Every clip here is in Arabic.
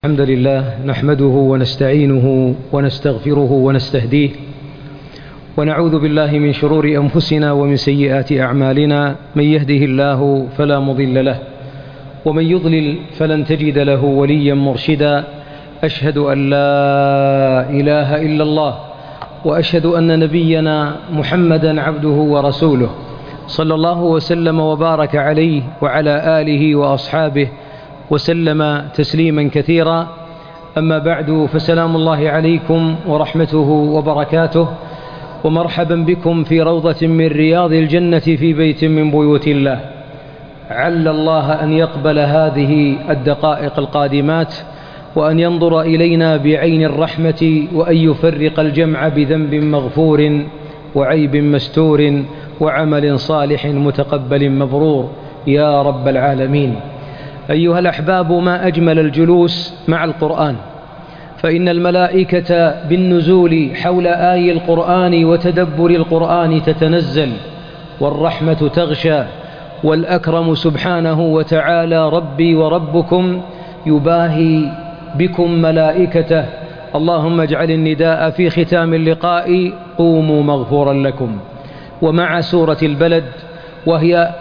الحمد لله نحمده ونستعينه ونستغفره ونستهديه ونعوذ بالله من شرور أنفسنا ومن سيئات أعمالنا. من يهده الله فلا مضل له ومن يضلل فلن تجد له وليا مرشدا. أشهد أن لا إله إلا الله وأشهد أن نبينا محمدا عبده ورسوله صلى الله وسلم وبارك عليه وعلى آله وأصحابه وسلم تسليما كثيرا. أما بعد، فسلام الله عليكم ورحمته وبركاته، ومرحبا بكم في روضة من رياض الجنة في بيت من بيوت الله. عل الله أن يقبل هذه الدقائق القادمات، وأن ينظر إلينا بعين الرحمة، وأن يفرق الجمع بذنب مغفور وعيب مستور وعمل صالح متقبل مبرور يا رب العالمين. أيها الأحباب، ما أجمل الجلوس مع القرآن، فإن الملائكة بالنزول حول آي القرآن وتدبر القرآن تتنزل، والرحمة تغشى، والأكرم سبحانه وتعالى ربي وربكم يباهي بكم ملائكته. اللهم اجعل النداء في ختام اللقاء قوموا مغفورا لكم. ومع سورة البلد، وهي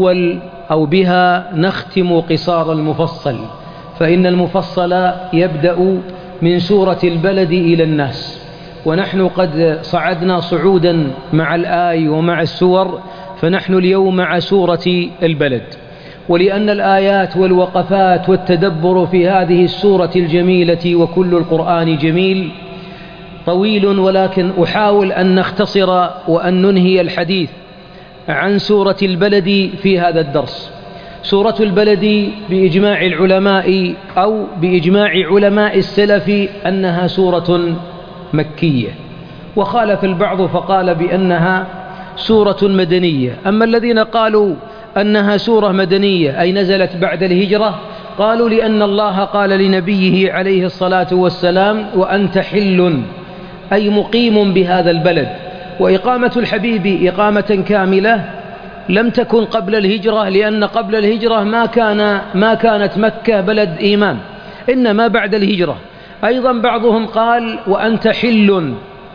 بها نختم قصار المفصل، فإن المفصل يبدأ من سورة البلد إلى الناس، ونحن قد صعدنا صعودا مع الآي ومع السور، فنحن اليوم مع سورة البلد. ولأن الآيات والوقفات والتدبر في هذه السورة الجميلة، وكل القرآن جميل طويل، ولكن أحاول أن نختصر وأن ننهي الحديث عن سورة البلد في هذا الدرس. سورة البلد بإجماع العلماء أو بإجماع علماء السلف أنها سورة مكية، وخالف البعض فقال بأنها سورة مدنية. أما الذين قالوا أنها سورة مدنية أي نزلت بعد الهجرة، قالوا لأن الله قال لنبيه عليه الصلاة والسلام: وأنت حل، أي مقيم بهذا البلد. وإقامة الحبيب إقامة كاملة لم تكن قبل الهجرة، لأن قبل الهجرة ما كانت مكة بلد إيمان، إنما بعد الهجرة. أيضا بعضهم قال: وأنت حل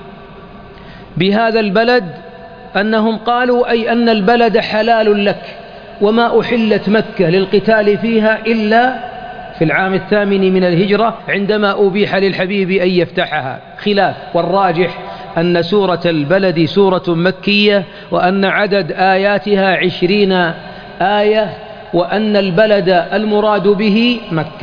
بهذا البلد، أنهم قالوا أي أن البلد حلال لك، وما أحلت مكة للقتال فيها إلا في العام 8 من الهجرة، عندما أبيح للحبيب أن يفتحها. خلاف، والراجح أن سورة البلد سورة مكية، وأن عدد آياتها 20 آية، وأن البلد المراد به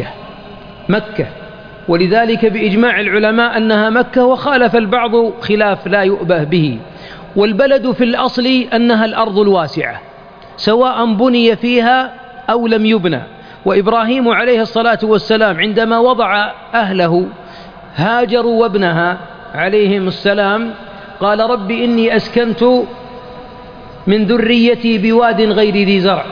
مكة، ولذلك بإجماع العلماء أنها مكة، وخالف البعض خلاف لا يؤبه به. والبلد في الأصل أنها الأرض الواسعة، سواء بني فيها أو لم يبنى. وإبراهيم عليه الصلاة والسلام عندما وضع أهله هاجر وابنها عليهم السلام، قال: رب إني أسكنت من ذريتي بواد غير ذي زرع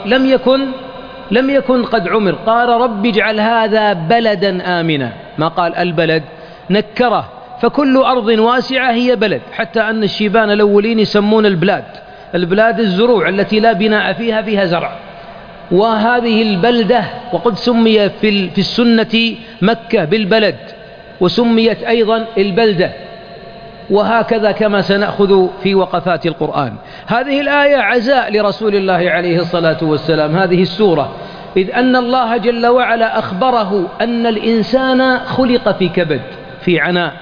لم يكن قد عمر، قال: رب اجعل هذا بلدا آمنا. ما قال البلد، نكره، فكل أرض واسعة هي بلد، حتى أن الشيبان الأولين يسمون البلاد الزروع التي لا بناء فيها زرع. وهذه البلدة وقد سمي في السنة مكة بالبلد، وسميت أيضا البلدة، وهكذا كما سنأخذ في وقفات القرآن. هذه الآية عزاء لرسول الله عليه الصلاة والسلام، هذه السورة، إذ أن الله جل وعلا أخبره أن الإنسان خلق في كبد، في عناء،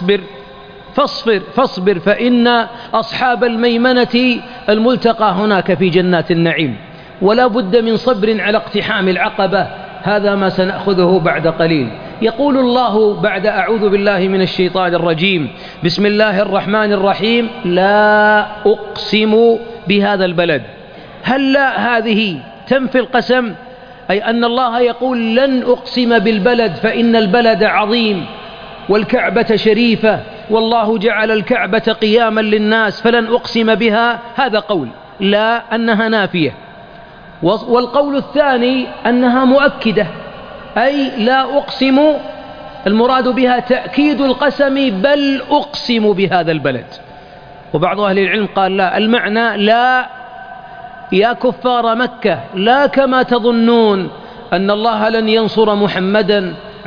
فاصبر فإن أصحاب الميمنة الملتقى هناك في جنات النعيم. ولا بد من صبر على اقتحام العقبة، هذا ما سنأخذه بعد قليل. يقول الله بعد أعوذ بالله من الشيطان الرجيم: بسم الله الرحمن الرحيم: لا أقسم بهذا البلد. هل لا هذه تنفي القسم؟ أي أن الله يقول: لن أقسم بالبلد، فإن البلد عظيم، والكعبة شريفة، والله جعل الكعبة قياما للناس، فلن أقسم بها. هذا قول، لا أنها نافية. والقول الثاني أنها مؤكدة، أي لا أقسم المراد بها تأكيد القسم، بل أقسم بهذا البلد. وبعض أهل العلم قال: لا، المعنى لا يا كفار مكة، لا كما تظنون أن الله لن ينصر محمدا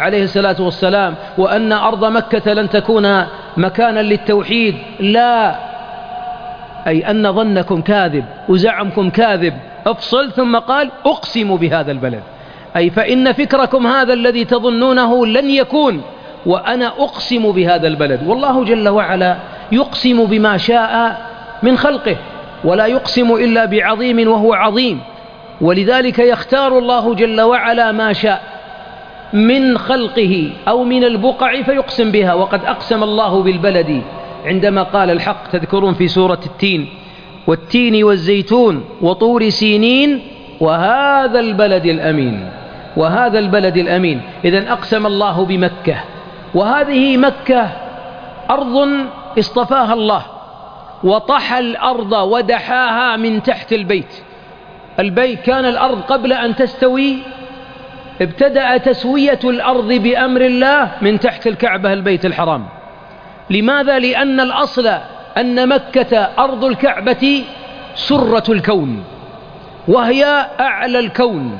عليه الصلاة والسلام وأن أرض مكة لن تكون مكانا للتوحيد، لا، أي أن ظنكم كاذب وزعمكم كاذب، افصل، ثم قال أقسم بهذا البلد، أي فإن فكركم هذا الذي تظنونه لن يكون، وأنا أقسم بهذا البلد. والله جل وعلا يقسم بما شاء من خلقه، ولا يقسم إلا بعظيم وهو عظيم، ولذلك يختار الله جل وعلا ما شاء من خلقه أو من البقع فيقسم بها. وقد أقسم الله بالبلد عندما قال الحق، تذكرون في سورة التين: والتين والزيتون وطور سينين وهذا البلد الأمين، وهذا البلد الأمين. إذن أقسم الله بمكة، وهذه مكة أرض اصطفاها الله وطحى الأرض ودحاها من تحت البيت. كان الأرض قبل أن تستوي ابتدأ تسوية الأرض بأمر الله من تحت الكعبة البيت الحرام. لماذا؟ لأن الأصل أن مكة أرض الكعبة سرة الكون، وهي أعلى الكون،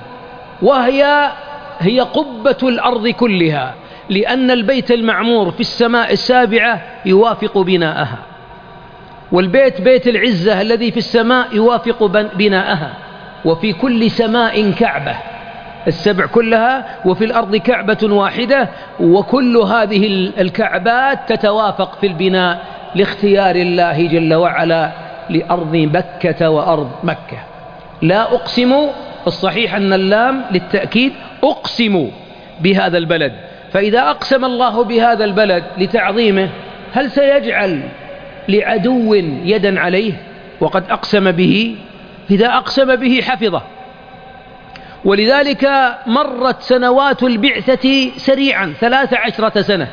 هي قبة الأرض كلها، لأن البيت المعمور في السماء السابعة يوافق بناءها، والبيت بيت العزة الذي في السماء يوافق بناءها، وفي كل سماء كعبة، السبع كلها، وفي الأرض كعبة واحدة، وكل هذه الكعبات تتوافق في البناء لاختيار الله جل وعلا لأرض مكة وأرض مكة. لا أقسم، الصحيح أن اللام للتأكيد، أقسم بهذا البلد. فإذا أقسم الله بهذا البلد لتعظيمه، هل سيجعل لعدو يدا عليه؟ وقد أقسم به، إذا أقسم به حفظه. ولذلك مرت سنوات البعثة سريعا 13 سنة،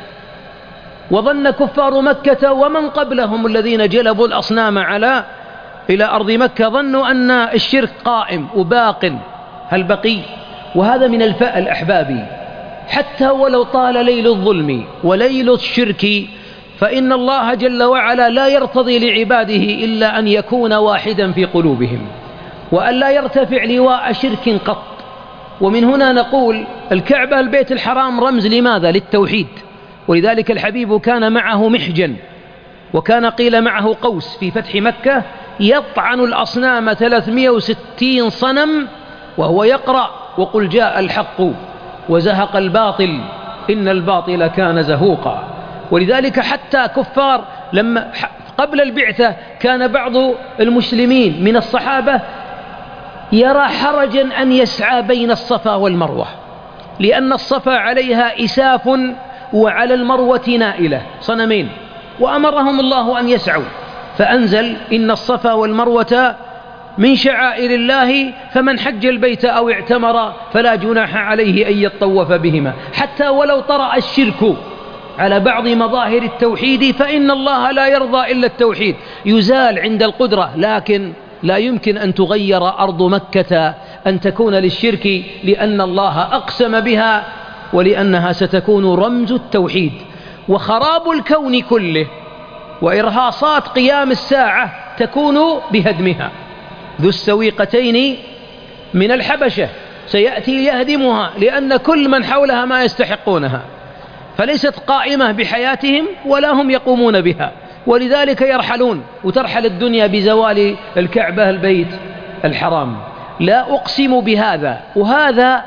وظن كفار مكة ومن قبلهم الذين جلبوا الأصنام إلى أرض مكة، ظنوا أن الشرك قائم وباق، هل بقي؟ وهذا من الفأل أحبابي، حتى ولو طال ليل الظلم وليل الشرك، فإن الله جل وعلا لا يرتضي لعباده إلا أن يكون واحدا في قلوبهم، وأن لا يرتفع لواء شرك قط. ومن هنا نقول الكعبة البيت الحرام رمز لماذا؟ للتوحيد. ولذلك الحبيب كان معه محجن، وكان قيل معه قوس في فتح مكة، يطعن الأصنام 360 صنم وهو يقرأ: وقل جاء الحق وزهق الباطل إن الباطل كان زهوقا. ولذلك حتى كفار لما قبل البعثة كان بعض المسلمين من الصحابة يرى حرجا أن يسعى بين الصفا والمروة، لأن الصفا عليها إساف وعلى المروة نائلة، صنمين، وأمرهم الله أن يسعوا، فأنزل: إن الصفا والمروة من شعائر الله فمن حج البيت أو اعتمر فلا جناح عليه أن يطوف بهما. حتى ولو طرأ الشرك على بعض مظاهر التوحيد فإن الله لا يرضى إلا التوحيد، يزال عند القدرة، لكن لا يمكن أن تغير أرض مكة أن تكون للشرك، لأن الله أقسم بها، ولأنها ستكون رمز التوحيد. وخراب الكون كله وإرهاصات قيام الساعة تكون بهدمها. ذو السويقتين من الحبشة سيأتي يهدمها، لأن كل من حولها ما يستحقونها، فليست قائمة بحياتهم ولا هم يقومون بها، ولذلك يرحلون، وترحل الدنيا بزوال الكعبة البيت الحرام. لا أقسم بهذا، وهذا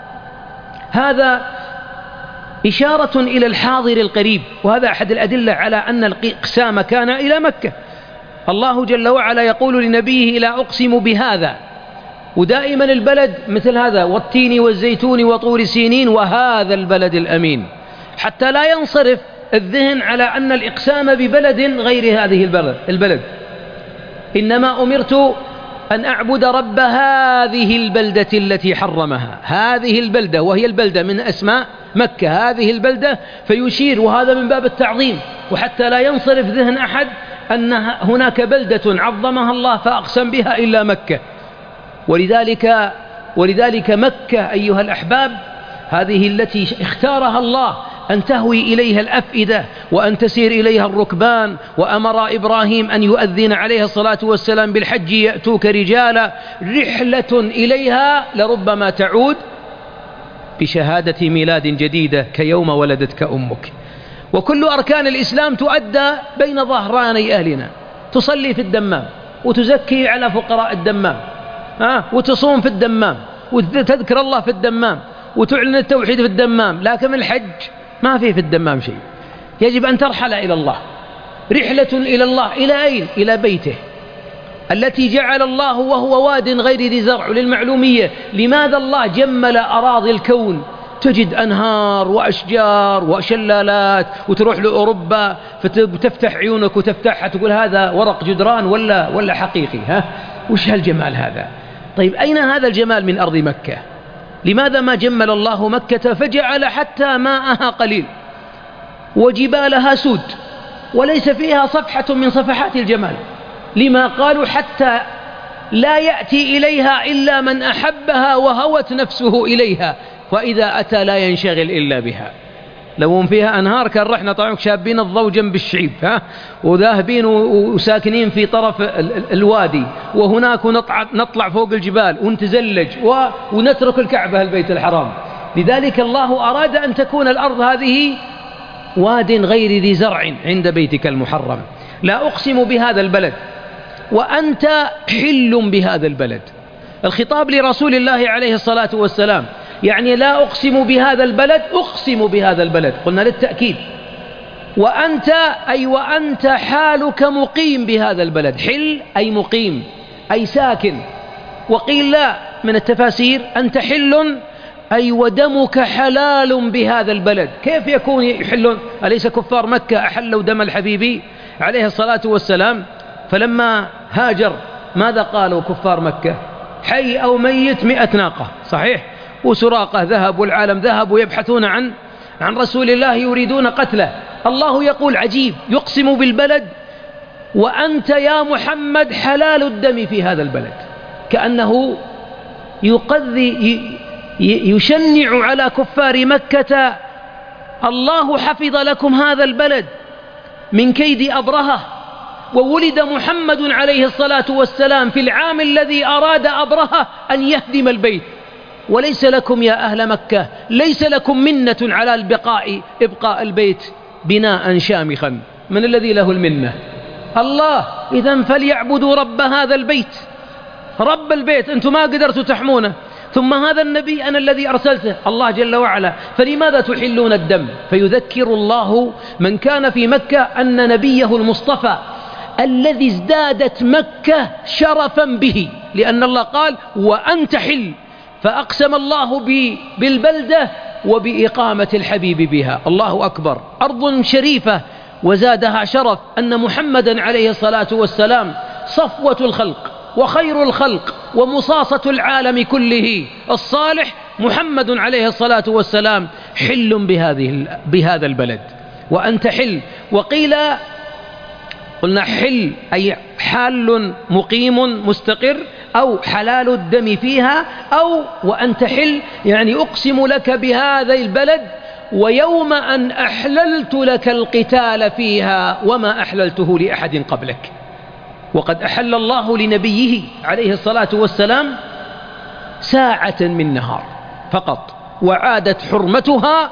إشارة إلى الحاضر القريب، وهذا أحد الأدلة على أن الإقسام كان إلى مكة. الله جل وعلا يقول لنبيه: لا أقسم بهذا، ودائما البلد مثل هذا: والتين والزيتون وطور سينين وهذا البلد الأمين، حتى لا ينصرف الذهن على أن الإقسام ببلد غير هذه البلد. إنما أمرت أن أعبد رب هذه البلدة التي حرمها، هذه البلدة، وهي البلدة من أسماء مكة، هذه البلدة، فيشير، وهذا من باب التعظيم، وحتى لا ينصرف ذهن أحد أن هناك بلدة عظمها الله فأقسم بها إلا مكة. ولذلك مكة أيها الأحباب هذه التي اختارها الله أن تهوي إليها الأفئدة وأن تسير إليها الركبان، وأمر إبراهيم أن يؤذن عليه الصلاة والسلام بالحج يأتوك رجالا، رحلة إليها لربما تعود بشهادة ميلاد جديدة كيوم ولدتك أمك. وكل أركان الإسلام تؤدى بين ظهراني أهلنا، تصلي في الدمام، وتزكي على فقراء الدمام، وتصوم في الدمام، وتذكر الله في الدمام، وتعلن التوحيد في الدمام. لكن الحج ما فيه في الدمام شيء. يجب أن ترحل إلى الله، رحلة إلى الله. إلى أين؟ إلى بيته التي جعل الله وهو واد غير ذي زرع. للمعلومية، لماذا الله جمل أراضي الكون؟ تجد أنهار وأشجار وشلالات، وتروح لأوروبا فتفتح عيونك وتفتحها تقول هذا ورق جدران ولا حقيقي. وش هالجمال هذا؟ طيب أين هذا الجمال من أرض مكة؟ لماذا ما جمل الله مكة فجعل حتى ماءها قليل وجبالها سود وليس فيها صفحة من صفحات الجمال؟ لما قالوا حتى لا يأتي إليها إلا من أحبها وهوت نفسه إليها، وإذا أتى لا ينشغل إلا بها. لو فيها أنهار كان رحنا طبعا شابين الضوء جنب الشعيب وذاهبين وساكنين في طرف الوادي، وهناك نطلع فوق الجبال ونتزلج ونترك الكعبة البيت الحرام. لذلك الله أراد أن تكون الأرض هذه واد غير ذي زرع عند بيتك المحرم. لا أقسم بهذا البلد وأنت حل بهذا البلد. الخطاب لرسول الله عليه الصلاة والسلام، يعني لا أقسم بهذا البلد، أقسم بهذا البلد، قلنا للتأكيد. وأنت أي وأنت حالك مقيم بهذا البلد. حل أي مقيم أي ساكن. وقيل لا من التفاسير أنت حل أي ودمك حلال بهذا البلد. كيف يكون يحل؟ أليس كفار مكة أحلوا دم الحبيب عليه الصلاة والسلام؟ فلما هاجر ماذا قالوا كفار مكة؟ حي أو ميت 100 ناقة، صحيح؟ وسراقة ذهب والعالم ذهب ويبحثون عن رسول الله يريدون قتله. الله يقول عجيب، يقسم بالبلد وأنت يا محمد حلال الدم في هذا البلد، كأنه يشنع على كفار مكة الله حفظ لكم هذا البلد من كيد أبرهة. وولد محمد عليه الصلاة والسلام في العام الذي أراد أبرهة أن يهدم البيت. وليس لكم يا أهل مكة، ليس لكم منة على إبقاء البيت بناء شامخا. من الذي له المنة؟ الله. إذن فليعبدوا رب هذا البيت، رب البيت. أنتم ما قدرتوا تحمونه، ثم هذا النبي أنا الذي أرسلته، الله جل وعلا، فلماذا تحلون الدم؟ فيذكر الله من كان في مكة أن نبيه المصطفى الذي ازدادت مكة شرفا به، لأن الله قال وأنت حل، فأقسم الله بالبلدة وبإقامة الحبيب بها. الله أكبر. أرض شريفة وزادها شرف أن محمدا عليه الصلاة والسلام صفوة الخلق وخير الخلق ومصاصة العالم كله الصالح محمد عليه الصلاة والسلام حل بهذا البلد. وأنت حل. وقيل قلنا حل أي حال مقيم مستقر، أو حلال الدم فيها، أو وأنت حل يعني أقسم لك بهذا البلد ويوم أن أحللت لك القتال فيها وما أحللته لأحد قبلك. وقد أحل الله لنبيه عليه الصلاة والسلام ساعة من نهار فقط، وعادت حرمتها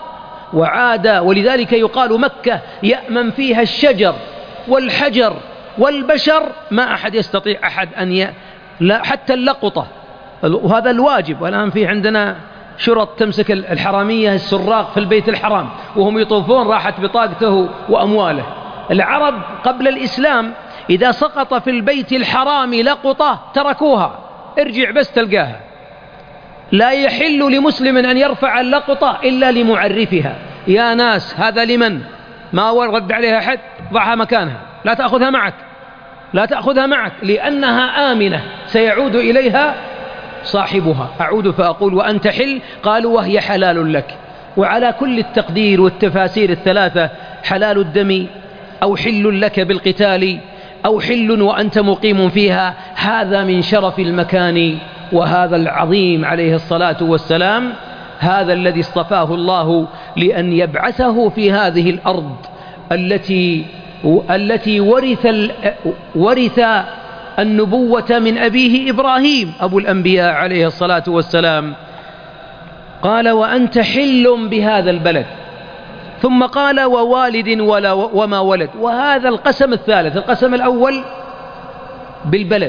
ولذلك يقال مكة يأمن فيها الشجر والحجر والبشر، ما أحد يستطيع أحد لا حتى اللقطة، وهذا الواجب. والآن في عندنا شرط تمسك الحرامية السراق في البيت الحرام وهم يطوفون، راحت بطاقته وأمواله. العرب قبل الإسلام إذا سقط في البيت الحرام لقطة تركوها، ارجع بس تلقاها. لا يحل لمسلم أن يرفع اللقطة إلا لمعرفها. يا ناس هذا لمن؟ ما ورد عليها أحد، ضعها مكانها، لا تأخذها معك لأنها آمنة سيعود إليها صاحبها. أعود فأقول وأنت حل، قالوا وهي حلال لك. وعلى كل التقدير والتفاسير الثلاثة، حلال الدم أو حل لك بالقتال أو حل وأنت مقيم فيها، هذا من شرف المكان. وهذا العظيم عليه الصلاة والسلام هذا الذي اصطفاه الله لأن يبعثه في هذه الأرض التي ورث النبوة من أبيه إبراهيم أبو الأنبياء عليه الصلاة والسلام. قال وأنت حل بهذا البلد، ثم قال ووالد وما ولد. وهذا القسم الثالث. القسم الأول بالبلد،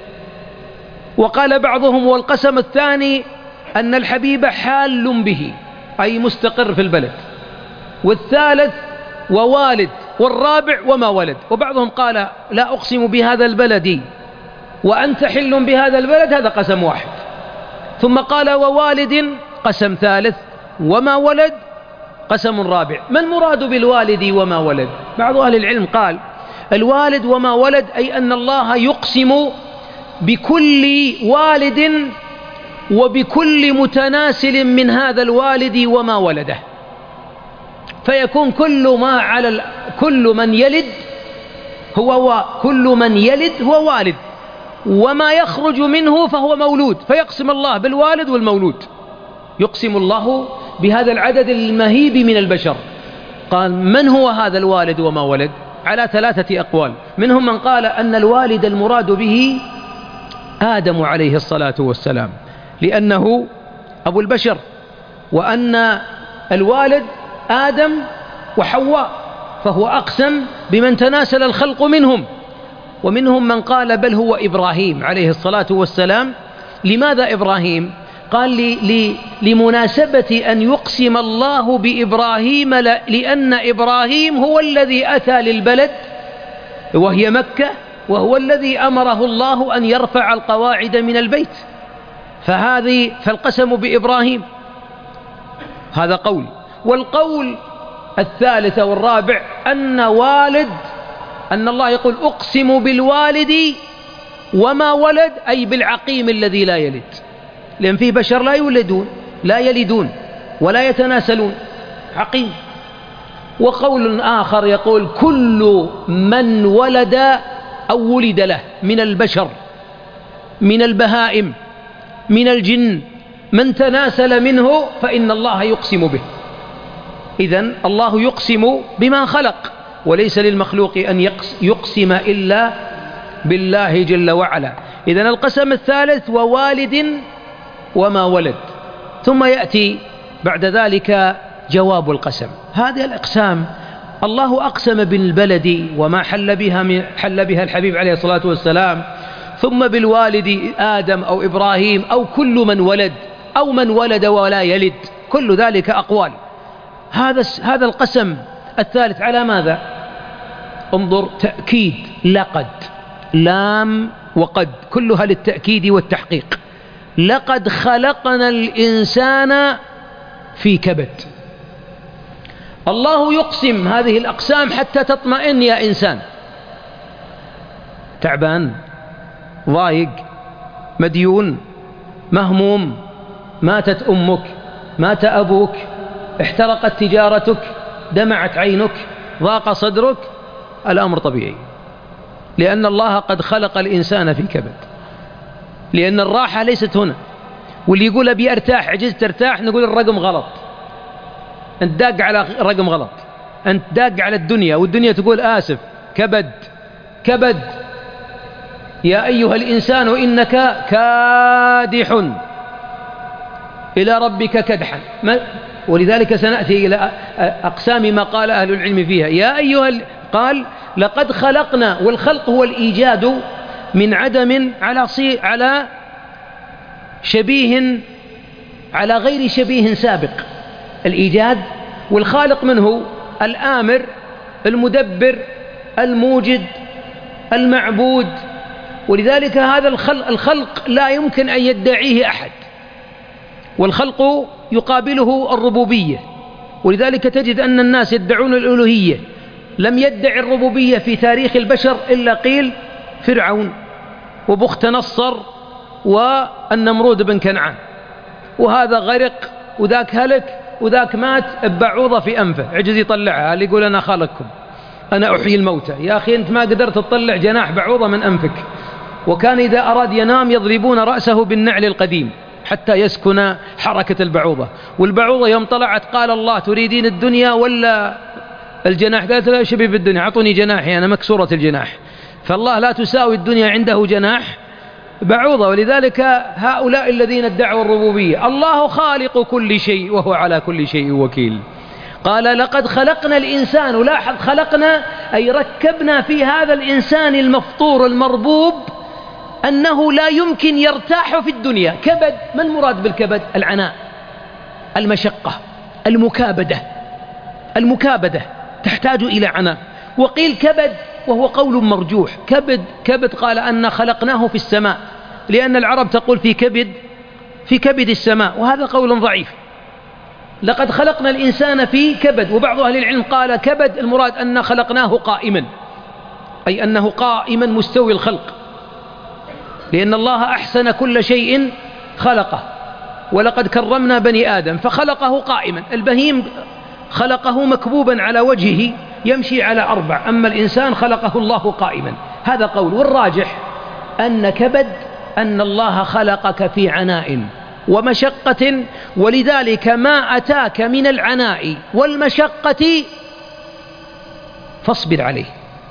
وقال بعضهم والقسم الثاني أن الحبيب حال به أي مستقر في البلد، والثالث ووالد، والرابع وما ولد. وبعضهم قال لا أقسم بهذا البلد وأنت حل بهذا البلد، هذا قسم واحد. ثم قال ووالد قسم ثالث، وما ولد قسم رابع. ما المراد بالوالد وما ولد؟ بعض أهل العلم قال الوالد وما ولد أي أن الله يقسم بكل والد وبكل متناسل من هذا الوالد وما ولده، فيكون كل من يلد هو والد، وما يخرج منه فهو مولود، فيقسم الله بالوالد والمولود، يقسم الله بهذا العدد المهيب من البشر. قال من هو هذا الوالد وما ولد؟ على 3 أقوال. منهم من قال أن الوالد المراد به آدم عليه الصلاة والسلام لأنه أبو البشر، وأن الوالد آدم وحواء، فهو أقسم بمن تناسل الخلق منهم. ومنهم من قال بل هو إبراهيم عليه الصلاة والسلام. لماذا إبراهيم؟ قال لمناسبة أن يقسم الله بإبراهيم، لأن إبراهيم هو الذي أتى للبلد وهي مكة، وهو الذي أمره الله أن يرفع القواعد من البيت، فالقسم بإبراهيم. هذا قول. والقول الثالث والرابع أن الله يقول أقسم بالوالد وما ولد، أي بالعقيم الذي لا يلد، لأن فيه بشر لا يلدون ولا يتناسلون، عقيم. وقول آخر يقول كل من ولد أو ولد له من البشر، من البهائم، من الجن، من تناسل منه فإن الله يقسم به. إذن الله يقسم بما خلق، وليس للمخلوق أن يقسم إلا بالله جل وعلا. إذن القسم الثالث ووالد وما ولد. ثم يأتي بعد ذلك جواب القسم. هذه الأقسام الله أقسم بالبلد وما حل بها الحبيب عليه الصلاة والسلام، ثم بالوالد آدم أو إبراهيم أو كل من ولد أو من ولد ولا يلد، كل ذلك أقوال. هذا القسم الثالث على ماذا؟ انظر، تأكيد، لقد، لام وقد كلها للتأكيد والتحقيق. لقد خلقنا الإنسان في كبد. الله يقسم هذه الأقسام حتى تطمئن يا إنسان. تعبان، ضايق، مديون، مهموم، ماتت أمك، مات أبوك، احترقت تجارتك، دمعت عينك، ضاق صدرك، الأمر طبيعي، لأن الله قد خلق الإنسان في كبد. لأن الراحة ليست هنا. واللي يقول أبي أرتاح، عجزت أرتاح، نقول الرقم غلط، أنت داق على رقم غلط، أنت داق على الدنيا، والدنيا تقول آسف. كبد. يا أيها الإنسان إنك كادح إلى ربك كدحا. ولذلك سنأتي إلى أقسام ما قال أهل العلم فيها. قال لقد خلقنا، والخلق هو الإيجاد من عدم على شبيه، على غير شبيه سابق. الإيجاد، والخالق منه الآمر، المدبر، الموجد، المعبود. ولذلك هذا الخلق لا يمكن أن يدعيه أحد، والخلق يقابله الربوبية. ولذلك تجد أن الناس يدعون الألوهية. لم يدعي الربوبية في تاريخ البشر إلا قيل فرعون وبخت نصر والنمرود بن كنعان، وهذا غرق وذاك هلك وذاك مات ببعوضة في أنفه، عجز يطلعها. اللي يقول أنا خالقكم، أنا أحيي الموتى. يا أخي أنت ما قدرت تطلع جناح بعوضة من أنفك. وكان إذا أراد ينام يضربون رأسه بالنعل القديم حتى يسكن حركة البعوضة. والبعوضة يوم طلعت قال الله تريدين الدنيا ولا الجناح؟ قالت لا شبيه بالدنيا، أعطوني جناحي أنا مكسورة الجناح. فالله لا تساوي الدنيا عنده جناح بعوضة. ولذلك هؤلاء الذين ادعوا الربوبية الله خالق كل شيء وهو على كل شيء وكيل. قال لقد خلقنا الإنسان، لاحظ خلقنا أي ركبنا في هذا الإنسان المفطور المربوب أنه لا يمكن يرتاح في الدنيا. كبد، ما المراد بالكبد؟ العناء، المشقة، المكابدة تحتاج إلى عناء. وقيل كبد وهو قول مرجوح. كبد قال أن خلقناه في السماء، لأن العرب تقول في كبد السماء، وهذا قول ضعيف. لقد خلقنا الإنسان في كبد. وبعض أهل العلم قال كبد المراد أن خلقناه قائما، أي أنه قائما مستوي الخلق، لأن الله أحسن كل شيء خلقه، ولقد كرمنا بني آدم فخلقه قائما. البهيم خلقه مكبوبا على وجهه يمشي على 4، أما الإنسان خلقه الله قائما. هذا قول. والراجح أن كبد أن الله خلقك في عناء ومشقة، ولذلك ما أتاك من العناء والمشقة فاصبر عليه،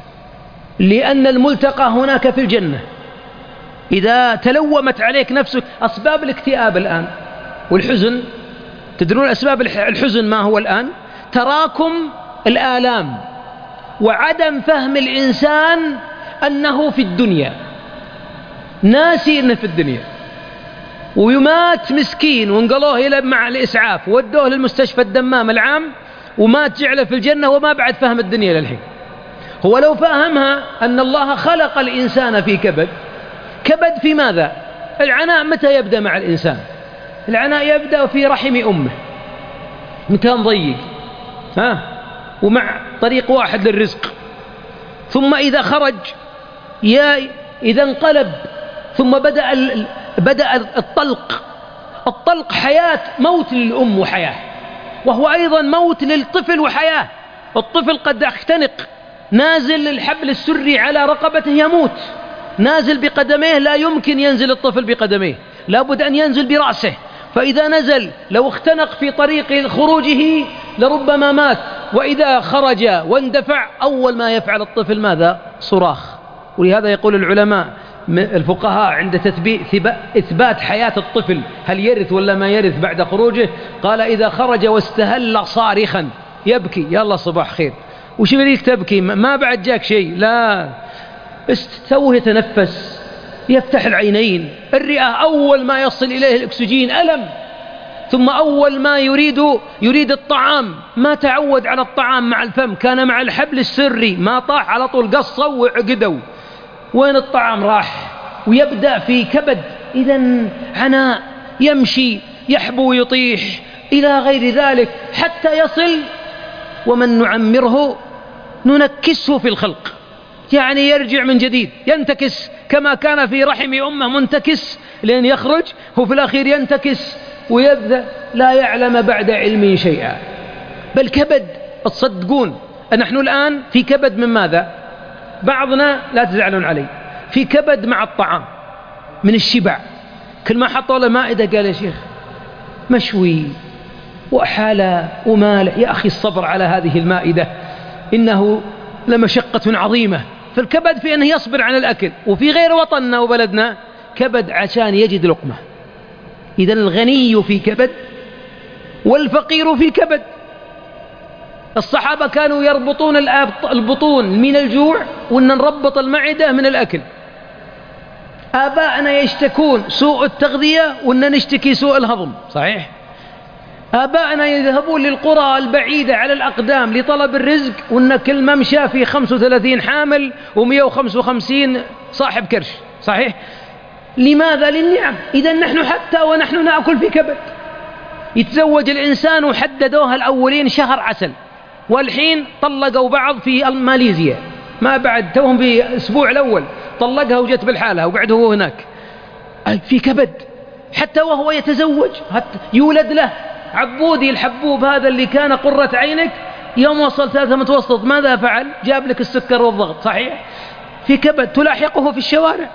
لأن الملتقى هناك في الجنة. إذا تلومت عليك نفسك، أسباب الاكتئاب الآن والحزن، تدرون أسباب الحزن ما هو الآن؟ تراكم الآلام وعدم فهم الإنسان أنه في الدنيا، ناسي أنه في الدنيا، ويمات مسكين وانقلوه إلى مع الإسعاف ودوه للمستشفى الدمام العام ومات جعله في الجنة وما بعد فهم الدنيا للحين. هو لو فهمها أن الله خلق الإنسان في كبد في ماذا؟ العناء متى يبدأ مع الإنسان؟ العناء يبدأ في رحم أمه، مكان ضيق ومع طريق واحد للرزق، ثم إذا خرج إذا انقلب، ثم بدأ الطلق حياة، موت للأم وحياة، وهو أيضا موت للطفل وحياة. الطفل قد اختنق، نازل الحبل السري على رقبته يموت، نازل بقدميه، لا يمكن ينزل الطفل بقدميه، لابد أن ينزل برأسه، فإذا نزل لو اختنق في طريق خروجه لربما مات. وإذا خرج واندفع أول ما يفعل الطفل ماذا؟ صراخ. ولهذا يقول العلماء الفقهاء عند إثبات حياة الطفل هل يرث ولا ما يرث بعد خروجه، قال إذا خرج واستهل صارخا يبكي، يلا صباح خير، وش يريك تبكي؟ ما بعد جاك شيء، لا، استوه يتنفس، يفتح العينين، الرئة أول ما يصل إليه الأكسجين ألم، ثم أول ما يريد الطعام، ما تعود على الطعام مع الفم، كان مع الحبل السري، ما طاح على طول، قصوا وعقدوا، وين الطعام راح؟ ويبدأ في كبد. إذن عناء، يمشي، يحبو ويطيح إلى غير ذلك، حتى يصل ومن نعمره ننكسه في الخلق، يعني يرجع من جديد، ينتكس كما كان في رحم أمه منتكس لأن يخرج، هو في الأخير ينتكس ويبدأ لا يعلم بعد علمه شيئا. بل كبد، تصدقون نحن الآن في كبد من ماذا؟ بعضنا لا تزعلون علي، في كبد مع الطعام من الشبع، كل ما حطوا له مائدة قال يا شيخ مشوي وحالة ومالح، يا أخي الصبر على هذه المائدة إنه لمشقة عظيمة. فالكبد في أنه يصبر عن الأكل. وفي غير وطننا وبلدنا كبد عشان يجد لقمة. إذن الغني في كبد والفقير في كبد. الصحابة كانوا يربطون البطون من الجوع وأن نربط المعدة من الأكل. آباءنا يشتكون سوء التغذية وأن نشتكي سوء الهضم، صحيح؟ آباءنا يذهبون للقرى البعيدة على الأقدام لطلب الرزق وأن كل ممشى في 35 حامل و155 صاحب كرش، صحيح؟ لماذا؟ للنعم. إذن نحن حتى ونحن نأكل في كبد. يتزوج الإنسان وحددوها الأولين شهر عسل، والحين طلقوا بعض في ماليزيا، ما بعد توهم بأسبوع الأول طلقها وجت بالحالة وقعد هو هناك في كبد. حتى وهو يتزوج حتى يولد له عبودي الحبوب هذا اللي كان قرة عينك، يوم وصل 3 متوسط ماذا فعل؟ جاب لك السكر والضغط، صحيح؟ في كبد تلاحقه في الشوارع.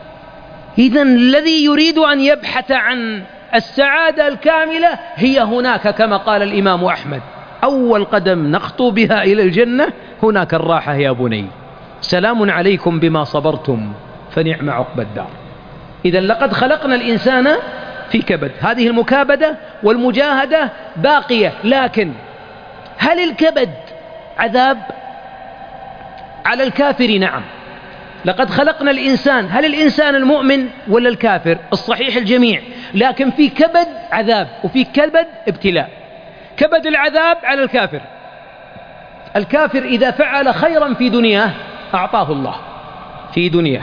إذن الذي يريد أن يبحث عن السعادة الكاملة هي هناك، كما قال الإمام أحمد: أول قدم نخطو بها إلى الجنة هناك الراحة يا بني، سلام عليكم بما صبرتم فنعم عقبى الدار. إذن لقد خلقنا الإنسان في كبد. هذه المكابدة والمجاهدة باقية، لكن هل الكبد عذاب على الكافر؟ نعم. لقد خلقنا الإنسان، هل الإنسان المؤمن ولا الكافر؟ الصحيح الجميع، لكن في كبد عذاب وفي كبد ابتلاء. كبد العذاب على الكافر. الكافر إذا فعل خيرا في دنياه أعطاه الله في دنياه،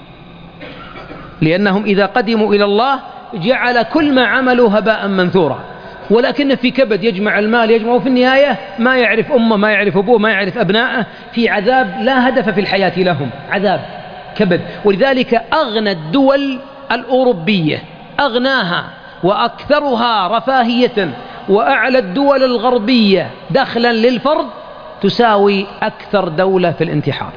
لأنهم إذا قدموا إلى الله جعل كل ما عملوا هباء منثورا، ولكن في كبد يجمع المال يجمعه، في النهاية ما يعرف أمه، ما يعرف أبوه، ما يعرف أبنائه، في عذاب لا هدف في الحياة لهم، عذاب كبد. ولذلك أغنى الدول الأوروبية، أغناها وأكثرها رفاهية وأعلى الدول الغربية دخلا للفرد تساوي أكثر دولة في الانتحار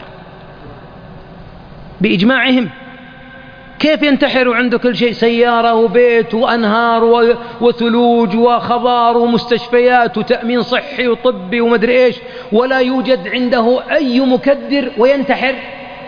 بإجماعهم. كيف ينتحر عنده كل شيء، سيارة وبيت وأنهار وثلوج وخضار ومستشفيات وتأمين صحي وطبي ومدري إيش، ولا يوجد عنده أي مكدر وينتحر؟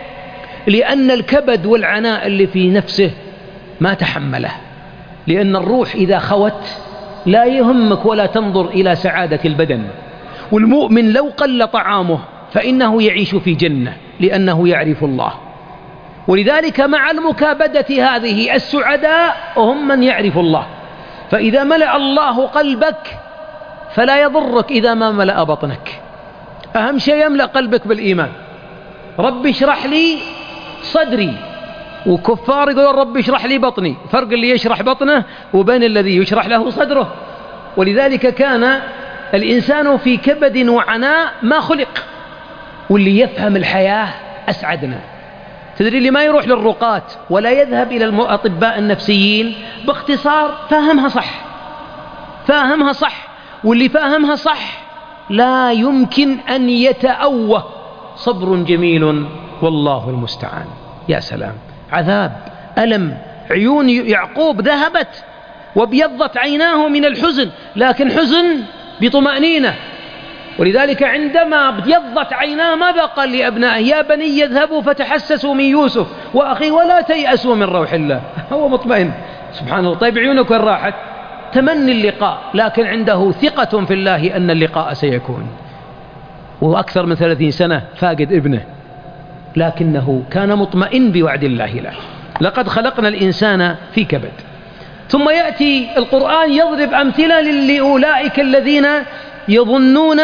لأن الكبد والعناء اللي في نفسه ما تحمله. لأن الروح إذا خوت لا يهمك ولا تنظر إلى سعادة البدن. والمؤمن لو قل طعامه فإنه يعيش في جنة لأنه يعرف الله. ولذلك مع المكابدة هذه السعداء هم من يعرف الله. فإذا ملأ الله قلبك فلا يضرك إذا ما ملأ بطنك. أهم شيء يملأ قلبك بالإيمان. رب اشرح لي صدري، وكفار يقولون رب اشرح لي بطني. فرق اللي يشرح بطنه وبين الذي يشرح له صدره. ولذلك كان الإنسان في كبد وعناء ما خلق. واللي يفهم الحياة أسعدنا. تدري اللي ما يروح للرقاة ولا يذهب إلى الأطباء النفسيين باختصار فاهمها صح، فاهمها صح. واللي فاهمها صح لا يمكن أن يتأوه. صبر جميل والله المستعان. يا سلام، عذاب، ألم. عيون يعقوب ذهبت وابيضت عيناه من الحزن، لكن حزن بطمأنينة. ولذلك عندما ابيضت عيناه ماذا قال لأبنائه؟ يا بني يذهبوا فتحسسوا من يوسف وأخيه ولا تيأسوا من روح الله. هو مطمئن. سبحان الله. طيب عيونك وين راحت؟ تمني اللقاء، لكن عنده ثقة في الله أن اللقاء سيكون. وأكثر من 30 سنة فاقد ابنه، لكنه كان مطمئن بوعد الله له. لقد خلقنا الإنسان في كبد. ثم يأتي القرآن يضرب أمثلة لأولئك الذين يظنون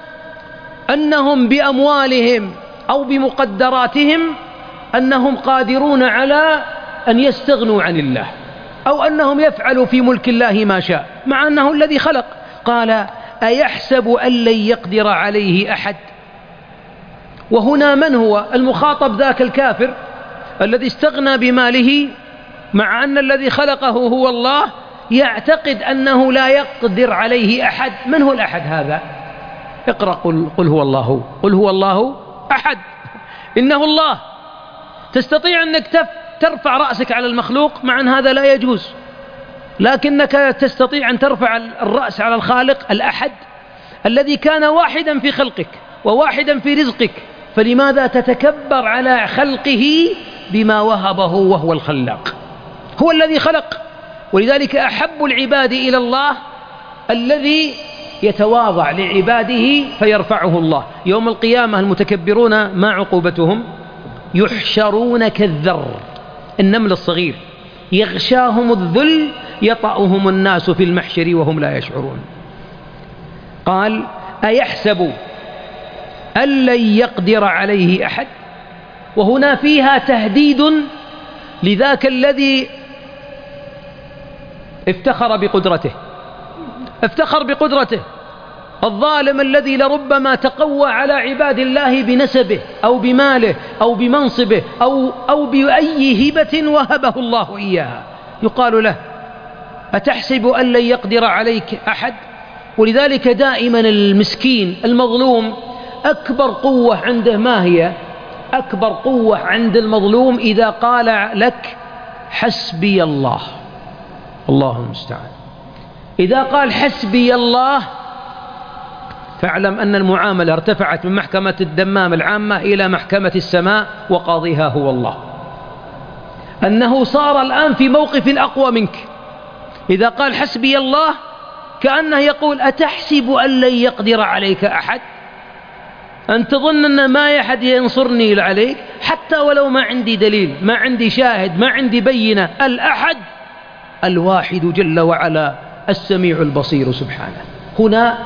أنهم بأموالهم أو بمقدراتهم أنهم قادرون على أن يستغنوا عن الله، أو أنهم يفعلوا في ملك الله ما شاء، مع أنه الذي خلق. قال أيحسب أن لن يقدر عليه أحد؟ وهنا من هو المخاطب؟ ذاك الكافر الذي استغنى بماله، مع أن الذي خلقه هو الله، يعتقد أنه لا يقدر عليه أحد. من هو الأحد هذا؟ اقرأ قل هو الله، قل هو الله أحد، إنه الله. تستطيع أنك ترفع رأسك على المخلوق، مع أن هذا لا يجوز، لكنك تستطيع أن ترفع الرأس على الخالق الأحد الذي كان واحدا في خلقك وواحدا في رزقك. فلماذا تتكبر على خلقه بما وهبه وهو الخلاق؟ هو الذي خلق. ولذلك أحب العباد إلى الله الذي يتواضع لعباده فيرفعه الله. يوم القيامة المتكبرون ما عقوبتهم؟ يحشرون كالذر، النمل الصغير، يغشاهم الذل يطأهم الناس في المحشر وهم لا يشعرون. قال أيحسب أن لن يقدر عليه أحد؟ وهنا فيها تهديد لذاك الذي افتخر بقدرته، افتخر بقدرته. الظالم الذي لربما تقوى على عباد الله بنسبه أو بماله أو بمنصبه أو بأي هبة وهبه الله إياها، يقال له أتحسب أن لن يقدر عليك أحد؟ ولذلك دائما المسكين المظلوم أكبر قوة عنده ما هي؟ أكبر قوة عند المظلوم إذا قال لك حسبي الله. الله المستعان. إذا قال حسبي الله فاعلم أن المعاملة ارتفعت من محكمة الدمام العامة إلى محكمة السماء وقاضيها هو الله. أنه صار الآن في موقف أقوى منك. إذا قال حسبي الله كأنه يقول أتحسب أن لن يقدر عليك أحد؟ أن تظن أن ما أحد ينصرني عليك حتى ولو ما عندي دليل، ما عندي شاهد، ما عندي بينة. الأحد الواحد جل وعلا السميع البصير سبحانه. هنا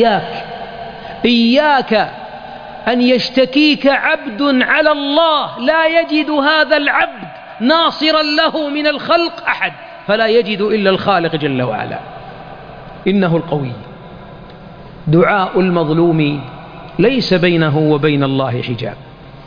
إياك أن يشتكيك عبد على الله لا يجد هذا العبد ناصرا له من الخلق أحد، فلا يجد إلا الخالق جل وعلا. إنه القوي. دعاء المظلوم ليس بينه وبين الله حجاب.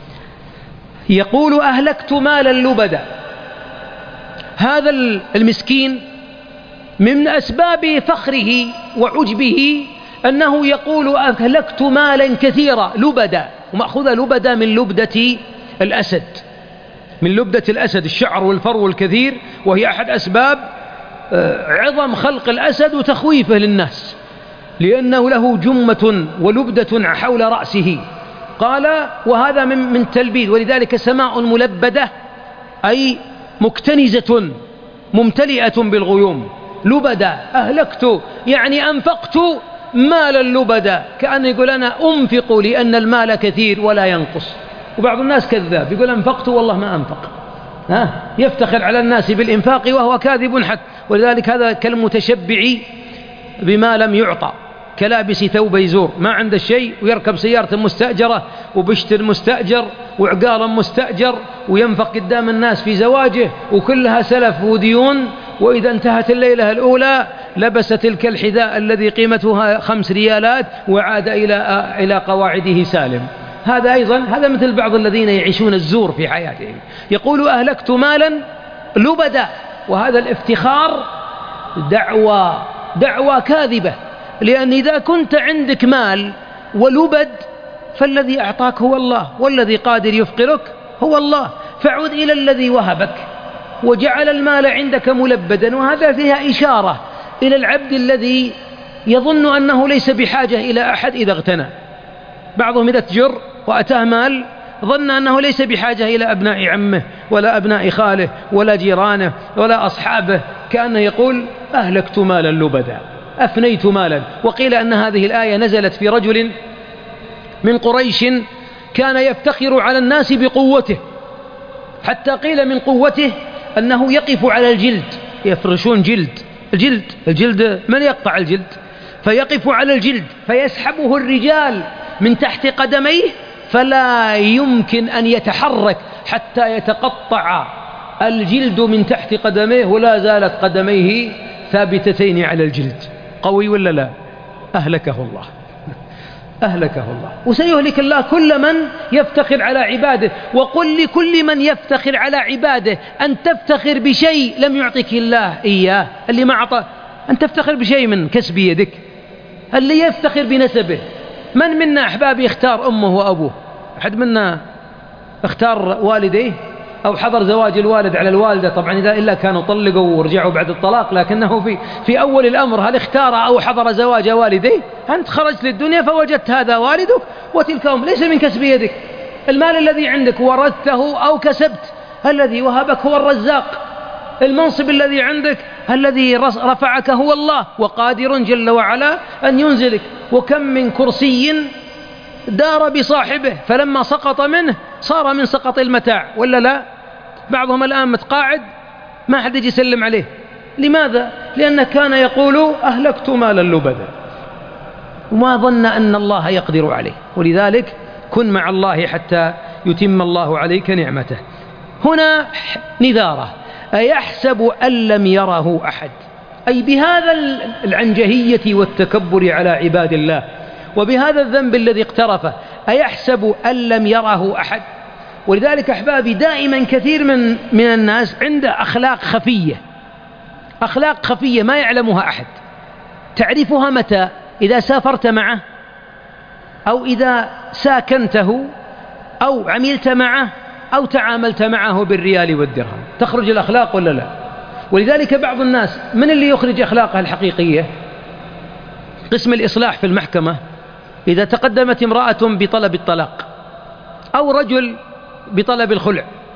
يقول أهلكت مالا لبدا. هذا المسكين من أسباب فخره وعجبه أنه يقول أهلكت مالا كثيرا لبدا، ومأخذ لبدا من لبدة الأسد، من لبدة الأسد، الشعر والفرو الكثير، وهي أحد أسباب عظم خلق الأسد وتخويفه للناس، لأنه له جمة ولبدة حول رأسه. قال وهذا من تلبيد، ولذلك سماء ملبدة أي مكتنزة ممتلئة بالغيوم. لبدا أهلكت يعني أنفقت مالا لبدا، كأن يقول أنا أنفق لأن المال كثير ولا ينقص. وبعض الناس كذاب يقول أنفقت والله ما أنفق، يفتخر على الناس بالإنفاق وهو كاذب حق. ولذلك هذا كالمتشبع بما لم يعطى، كلابس ثوب يزور، ما عنده شيء ويركب سيارة مستأجرة وبشتر مستأجر وعقالا مستأجر وينفق قدام الناس في زواجه وكلها سلف وديون، وإذا انتهت الليلة الأولى لبس تلك الحذاء الذي قيمتها 5 ريالات وعاد إلى قواعده سالم. هذا أيضا هذا مثل بعض الذين يعيشون الزور في حياتهم. يقول أهلكت مالا لبدا، وهذا الافتخار دعوى كاذبة، لأن إذا كنت عندك مال ولبد فالذي أعطاك هو الله، والذي قادر يفقرك هو الله. فعد إلى الذي وهبك وجعل المال عندك ملبدا. وهذا فيها إشارة إلى العبد الذي يظن أنه ليس بحاجة إلى أحد إذا اغتنى. بعضهم إذا تجر وأتاه مال ظن أنه ليس بحاجة إلى أبناء عمه ولا أبناء خاله ولا جيرانه ولا أصحابه، كأنه يقول أهلكت مالا لبدا، أفنيت مالا. وقيل أن هذه الآية نزلت في رجل من قريش كان يفتخر على الناس بقوته، حتى قيل من قوته أنه يقف على الجلد، يفرشون الجلد من يقطع الجلد؟ فيقف على الجلد فيسحبه الرجال من تحت قدميه فلا يمكن أن يتحرك حتى يتقطع الجلد من تحت قدميه ولا زالت قدميه ثابتتين على الجلد. قوي ولا لا؟ أهلكه الله، أهلكه الله. وسيهلك الله كل من يفتخر على عباده. وقل لكل من يفتخر على عباده أن تفتخر بشيء لم يعطك الله إياه. اللي ما أعطى أن تفتخر بشيء من كسب يدك، اللي يفتخر بنسبه. من منا أحبابي اختار أمه وأبوه؟ أحد منا اختار والديه أو حضر زواج الوالد على الوالدة؟ طبعا إذا إلا كانوا طلقوا ورجعوا بعد الطلاق، لكنه في أول الأمر هل اختار أو حضر زواج والديه؟ أنت خرجت للدنيا فوجدت هذا والدك وتلك أم، ليس من كسب يدك. المال الذي عندك ورثته أو كسبت، الذي وهبك هو الرزاق. المنصب الذي عندك الذي رفعك هو الله، وقادر جل وعلا أن ينزلك. وكم من كرسي دار بصاحبه فلما سقط منه صار من سقط المتاع، ولا لا؟ بعضهم الآن متقاعد ما حد يجي يسلم عليه. لماذا؟ لأنه كان يقول أهلكت مالا لبدا وما ظن أن الله يقدر عليه. ولذلك كن مع الله حتى يتم الله عليك نعمته. هنا نذارة: أيحسب أن لم يره أحد؟ أي بهذا العنجهية والتكبر على عباد الله وبهذا الذنب الذي اقترفه أيحسب أن لم يره أحد؟ ولذلك أحبابي دائما كثير من الناس عنده أخلاق خفية ما يعلمها أحد. تعرفها متى؟ إذا سافرت معه أو إذا ساكنته أو عملت معه أو تعاملت معه بالريال والدرهم، تخرج الأخلاق ولا لا؟ ولذلك بعض الناس من اللي يخرج أخلاقها الحقيقية؟ قسم الإصلاح في المحكمة إذا تقدمت امرأة بطلب الطلاق أو رجل بطلب الخلع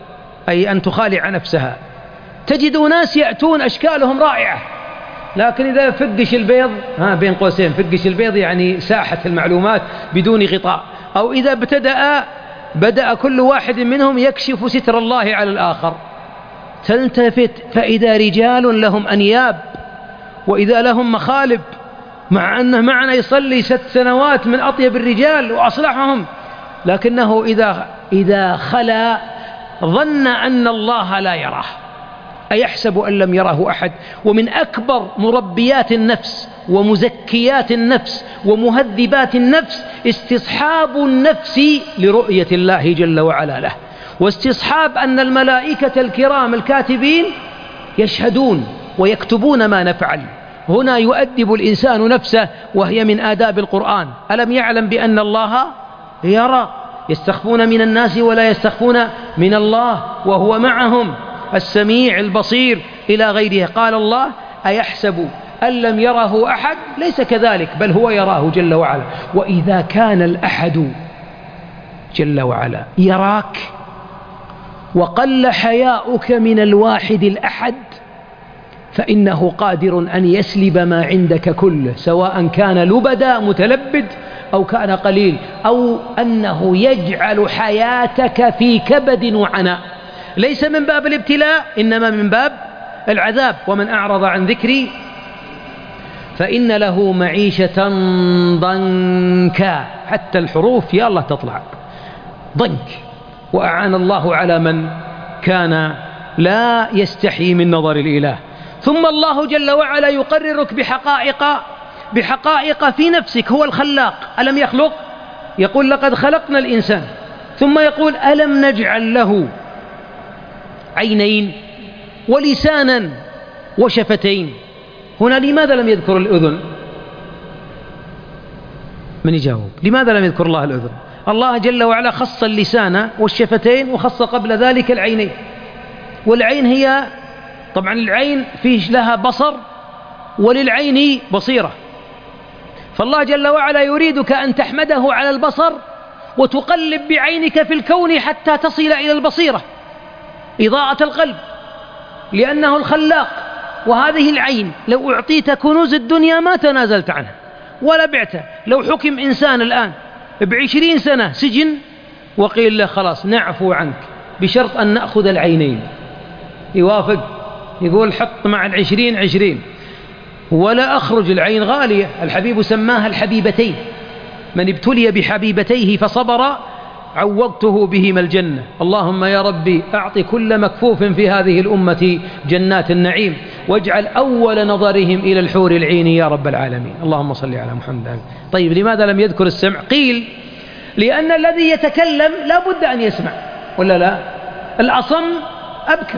أي أن تخالع نفسها. تجد ناس يأتون أشكالهم رائعة، لكن إذا فقش البيض، بين قوسين فقش البيض يعني ساحة المعلومات بدون غطاء، أو إذا بدأ كل واحد منهم يكشف ستر الله على الآخر، تلتفت فإذا رجال لهم أنياب وإذا لهم مخالب، مع أنه معنا يصلي 6 سنوات من أطيب الرجال وأصلحهم، لكنه إذا خلا ظن أن الله لا يراه. أيحسب أن لم يره أحد؟ ومن أكبر مربيات النفس ومزكيات النفس ومهذبات النفس استصحاب النفس لرؤية الله جل وعلا له، واستصحاب أن الملائكة الكرام الكاتبين يشهدون ويكتبون ما نفعل. هنا يؤدب الإنسان نفسه، وهي من آداب القرآن. ألم يعلم بأن الله يرى؟ يستخفون من الناس ولا يستخفون من الله وهو معهم السميع البصير إلى غيره. قال الله: أيحسب أن لم يره أحد؟ ليس كذلك، بل هو يراه جل وعلا. وإذا كان الأحد جل وعلا يراك وقل حياؤك من الواحد الأحد، فإنه قادر أن يسلب ما عندك كله، سواء كان لبدا متلبد أو كان قليل، أو أنه يجعل حياتك في كبد وعناء، ليس من باب الابتلاء إنما من باب العذاب. ومن أعرض عن ذكري فإن له معيشة ضنكا، حتى الحروف يا الله تطلع ضنك. وأعان الله على من كان لا يستحي من نظر الإله. ثم الله جل وعلا يقررك بحقائق في نفسك. هو الخلاق، ألم يخلق؟ يقول: لقد خلقنا الإنسان. ثم يقول: ألم نجعل له عينين ولسانا وشفتين. هنا لماذا لم يذكر الأذن؟ من يجاوب؟ لماذا لم يذكر الله الأذن؟ الله جل وعلا خص اللسان والشفتين، وخص قبل ذلك العينين. والعين هي طبعا العين فيه لها بصر، وللعين بصيرة. فالله جل وعلا يريدك أن تحمده على البصر وتقلب بعينك في الكون حتى تصل إلى البصيرة، إضاءة القلب، لأنه الخلاق. وهذه العين لو أعطيت كنوز الدنيا ما تنازلت عنها ولا بعتها. لو حكم إنسان الآن ب20 سنة سجن وقيل له: خلاص نعفو عنك بشرط أن نأخذ العينين، يوافق؟ يقول: حط مع 20 ولا أخرج. العين غالية، الحبيب سماها الحبيبتين. من ابتلي بحبيبتيه فصبر عوضته بهما الجنة. اللهم يا ربي أعط كل مكفوف في هذه الأمة جنات النعيم، واجعل أول نظرهم إلى الحور العين يا رب العالمين. اللهم صل على محمد. طيب، لماذا لم يذكر السمع؟ قيل: لأن الذي يتكلم لا بد أن يسمع، ولا لا؟ الأصم أبكم،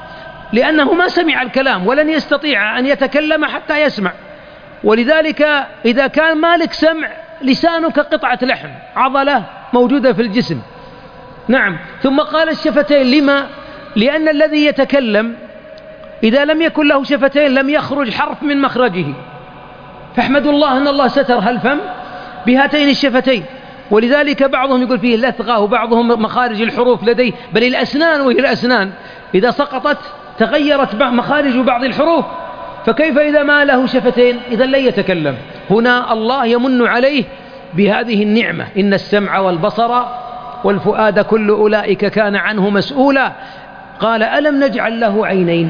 لأنه ما سمع الكلام ولن يستطيع أن يتكلم حتى يسمع. ولذلك إذا كان مالك سمع، لسانك قطعة لحم، عضلة موجودة في الجسم. نعم. ثم قال الشفتين. لما؟ لأن الذي يتكلم إذا لم يكن له شفتين لم يخرج حرف من مخرجه. فاحمدوا الله أن الله ستر الفم بهاتين الشفتين. ولذلك بعضهم يقول فيه لثغة، وبعضهم مخارج الحروف لديه، بل الأسنان، وهي الأسنان إذا سقطت تغيرت مخارج بعض الحروف، فكيف إذا ما له شفتين؟ إذا لن يتكلم. هنا الله يمن عليه بهذه النعمة: إن السمع والبصر والفؤاد كل أولئك كان عنه مسؤولا. قال: ألم نجعل له عينين؟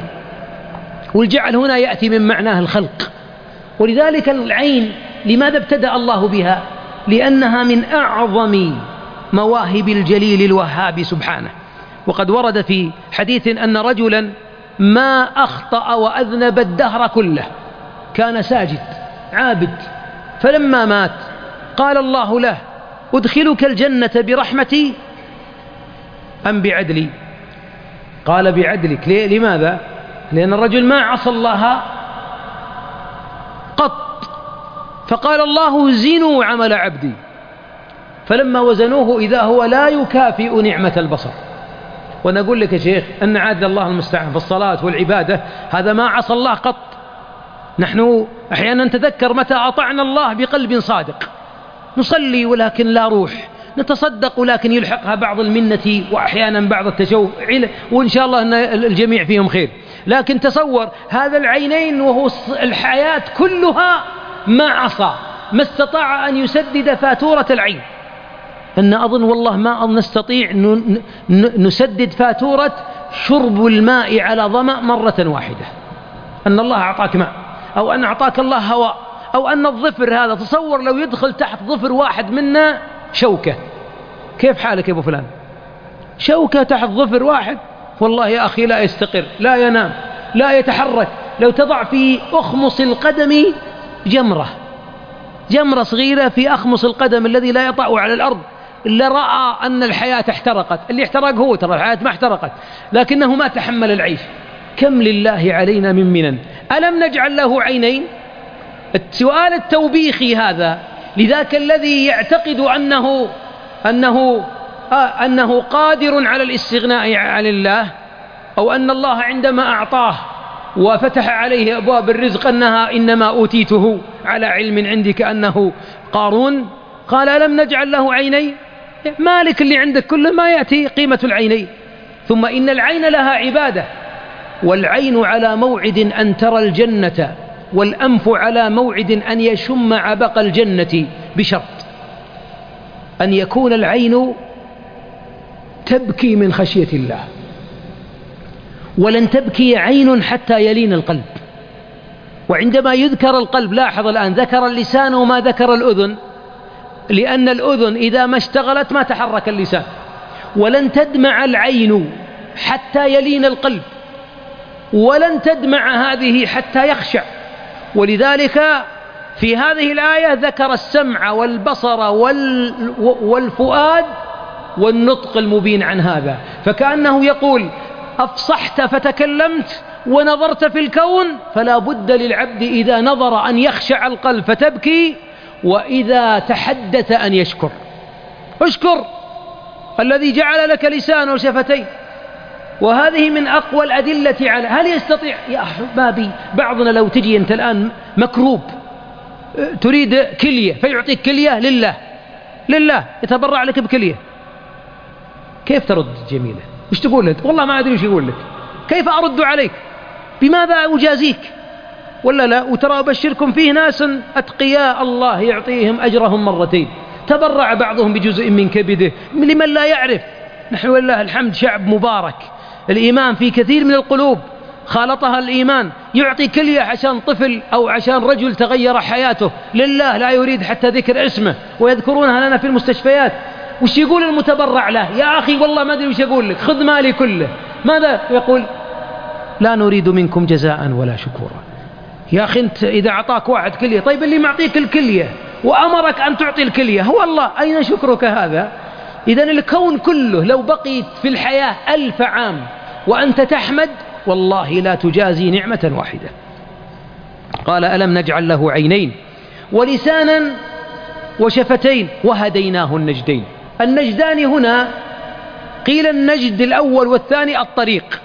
والجعل هنا يأتي من معناه الخلق. ولذلك العين لماذا ابتدأ الله بها؟ لأنها من أعظم مواهب الجليل الوهاب سبحانه. وقد ورد في حديث أن رجلا ما أخطأ وأذنب الدهر كله، كان ساجد عابد، فلما مات قال الله له: أدخلك الجنة برحمتي أم بعدلي؟ قال: بعدلك. لماذا؟ لأن الرجل ما عصى الله قط. فقال الله: زنوا عمل عبدي. فلما وزنوه إذا هو لا يكافئ نعمة البصر. ونقول لك يا شيخ أن عاد الله المستعان في الصلاة والعبادة هذا ما عصى الله قط. نحن أحيانا نتذكر متى أطعنا الله بقلب صادق، نصلي ولكن لا روح، نتصدق، ولكن يلحقها بعض المنة وأحيانا بعض التشوف، وإن شاء الله أن الجميع فيهم خير. لكن تصور هذا العينين وهو الحياة كلها ما عصى، ما استطاع أن يسدد فاتورة العين. أن أظن والله ما نستطيع نسدد فاتورة شرب الماء على ظمأ مرة واحدة. أن الله أعطاك ماء، أو أن أعطاك الله هواء، أو أن الظفر هذا، تصور لو يدخل تحت ظفر واحد منا شوكة، كيف حالك يا أبو فلان؟ شوكة تحت ظفر واحد، والله يا أخي لا يستقر، لا ينام، لا يتحرك. لو تضع في أخمص القدم جمرة صغيرة في أخمص القدم الذي لا يطأ على الأرض، لرأى أن الحياة احترقت. اللي احترق هو، ترى الحياة ما احترقت، لكنه ما تحمل العيش. كم لله علينا من منن. ألم نجعل له عينين؟ السؤال التوبيخي هذا لذاك الذي يعتقد أنه قادر على الاستغناء عن الله، أو أن الله عندما أعطاه وفتح عليه أبواب الرزق أنها إنما أوتيته على علم عندي، كأنه قارون. قال ألم نجعل له عينين؟ مالك اللي عندك كله ما يأتي قيمة العينين. ثم إن العين لها عبادة، والعين على موعد أن ترى الجنة، والأنف على موعد أن يشم عبق الجنة، بشرط أن يكون العين تبكي من خشية الله. ولن تبكي عين حتى يلين القلب. وعندما يذكر القلب، لاحظ الآن ذكر اللسان وما ذكر الأذن، لأن الأذن إذا ما اشتغلت ما تحرك اللسان. ولن تدمع العين حتى يلين القلب، ولن تدمع هذه حتى يخشع. ولذلك في هذه الآية ذكر السمع والبصر والفؤاد والنطق المبين عن هذا، فكأنه يقول أفصحت فتكلمت ونظرت في الكون، فلا بد للعبد إذا نظر أن يخشع القلب فتبكي، وإذا تحدث أن يشكر. اشكر الذي جعل لك لسان وشفتين. وهذه من أقوى الأدلة على هل يستطيع يا أحبابي بعضنا لو تجي أنت الآن مكروب تريد كلية فيعطيك كلية لله يتبرع لك بكلية، كيف ترد جميلة؟ وش تقول لك؟ والله ما أدري وش يقول لك، كيف أرد عليك؟ بماذا أجازيك؟ ولا لا؟ وترى أبشركم فيه ناس أتقياء الله يعطيهم أجرهم مرتين، تبرع بعضهم بجزء من كبده لمن لا يعرف. نحن والله الحمد شعب مبارك، الإيمان في كثير من القلوب خالطها الإيمان، يعطي كلية عشان طفل أو عشان رجل تغير حياته لله، لا يريد حتى ذكر اسمه، ويذكرونها لنا في المستشفيات. وش يقول المتبرع له؟ يا أخي والله ما أدري وش يقول لك، خذ مالي كله. ماذا يقول؟ لا نريد منكم جزاء ولا شكورا. يا أخي أنت إذا أعطاك واحد كلية، طيب اللي معطيك الكلية وأمرك أن تعطي الكلية هو الله، أين شكرك هذا؟ إذن الكون كله لو بقيت في الحياة 1000 عام وأنت تحمد، والله لا تجازي نعمة واحدة. قال ألم نجعل له عينين ولسانا وشفتين وهديناه النجدين. النجدان هنا قيل النجد الأول والثاني الطريق،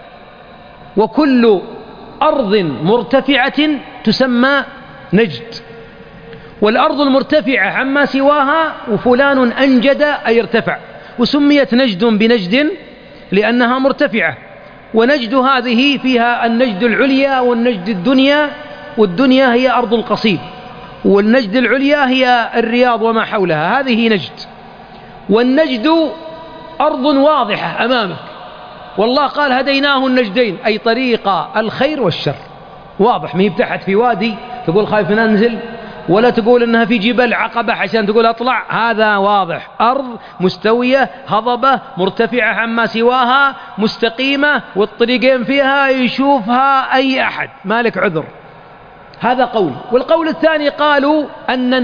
وكل أرض مرتفعة تسمى نجد، والأرض المرتفعة عما سواها وفلان أنجد أي ارتفع، وسميت نجد بنجد لأنها مرتفعة. ونجد هذه فيها النجد العليا والنجد الدنيا، والدنيا هي أرض القصيم، والنجد العليا هي الرياض وما حولها، هذه نجد. والنجد أرض واضحة أمامك، والله قال هديناه النجدين أي طريق الخير والشر، واضح، ما هي تحت في وادي تقول خايف من أنزل، ولا تقول إنها في جبل عقبة عشان تقول أطلع، هذا واضح، أرض مستوية هضبة مرتفعة عما سواها مستقيمة، والطريقين فيها يشوفها أي أحد، مالك عذر. هذا قول. والقول الثاني قالوا أن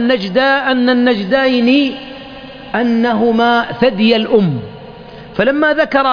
النجدين أنهما ثدي الأم، فلما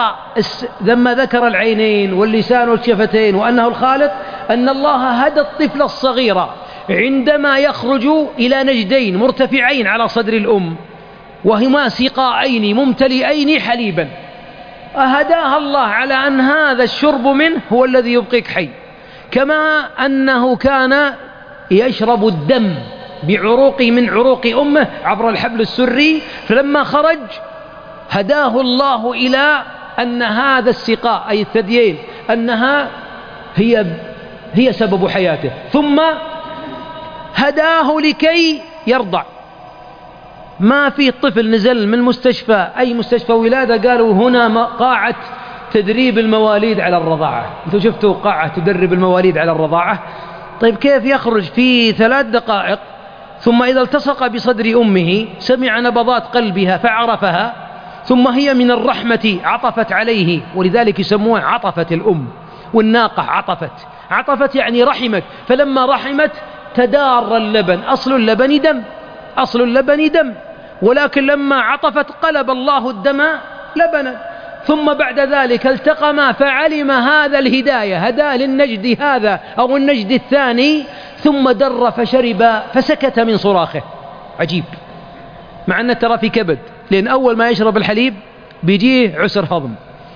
ذكر العينين واللسان والشفتين وأنه الخالق، أن الله هدى الطفل الصغير عندما يخرج إلى نجدين مرتفعين على صدر الأم وهما سقاءين ممتلئين حليبا، أهداها الله على أن هذا الشرب منه هو الذي يبقيك حي، كما أنه كان يشرب الدم بعروق من عروق أمه عبر الحبل السري، فلما خرج هداه الله إلى أن هذا السقاء أي الثديين أنها هي سبب حياته، ثم هداه لكي يرضع. ما في طفل نزل من مستشفى أي مستشفى ولادة قالوا هنا قاعة تدريب المواليد على الرضاعة. أنتوا شفتوا قاعة تدرب المواليد على الرضاعة؟ طيب كيف يخرج في 3 دقائق ثم إذا التصق بصدر أمه سمع نبضات قلبها فعرفها، ثم هي من الرحمة عطفت عليه، ولذلك يسموها عطفت الأم. والناقة عطفت يعني رحمت، فلما رحمت تدار اللبن، أصل اللبن دم، ولكن لما عطفت قلب الله الدم لبنا. ثم بعد ذلك التقما فعلم هذا الهداية، هداه للنجد هذا أو النجد الثاني، ثم در فشرب فسكت من صراخه. عجيب، مع أنه ترى في كبد، لأن أول ما يشرب الحليب بيجيه عسر هضم،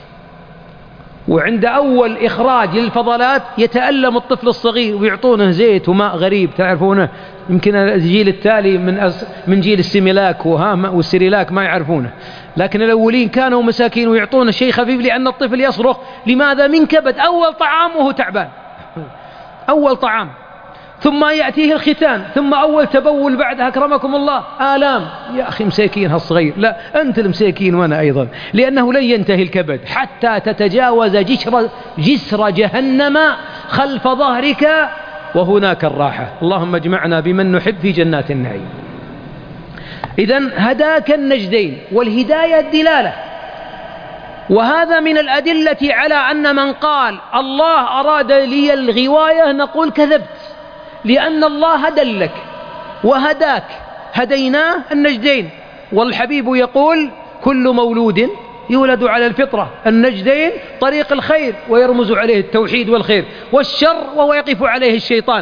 وعند أول إخراج للفضلات يتألم الطفل الصغير ويعطونه زيت وماء غريب تعرفونه، يمكن الجيل التالي من جيل السيميلاك والسيريلاك ما يعرفونه، لكن الأولين كانوا مساكين ويعطونه شيء خفيف لأن الطفل يصرخ. لماذا؟ من كبد، أول طعام وهو تعبان، أول طعام، ثم يأتيه الختان، ثم أول تبول بعدها أكرمكم الله آلام. يا أخي مساكين هالصغير، لا أنت المساكين وأنا أيضا، لأنه لن ينتهي الكبد حتى تتجاوز جسر جهنم خلف ظهرك وهناك الراحة. اللهم اجمعنا بمن نحب في جنات النعيم. إذن هداك النجدين، والهداية الدلالة، وهذا من الأدلة على أن من قال الله أراد لي الغواية نقول كذبت، لأن الله دلك وهداك، هديناه النجدين. والحبيب يقول كل مولود يولد على الفطرة، النجدين طريق الخير ويرمز عليه التوحيد والخير، والشر وهو يقف عليه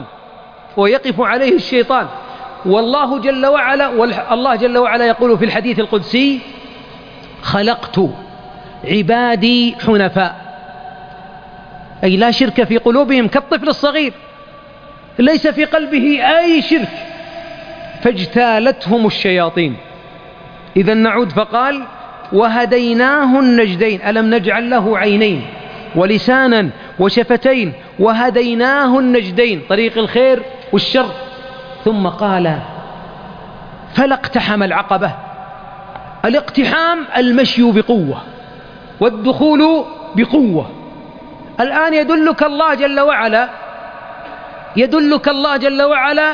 الشيطان. والله جل وعلا يقول في الحديث القدسي خلقت عبادي حنفاء، أي لا شرك في قلوبهم، كالطفل الصغير ليس في قلبه أي شرك، فاجتالتهم الشياطين. إذا نعود فقال وهديناه النجدين، ألم نجعل له عينين ولسانا وشفتين وهديناه النجدين، طريق الخير والشر. ثم قال فلا اقتحم العقبة. الاقتحام المشي بقوة والدخول بقوة. الآن يدلك الله جل وعلا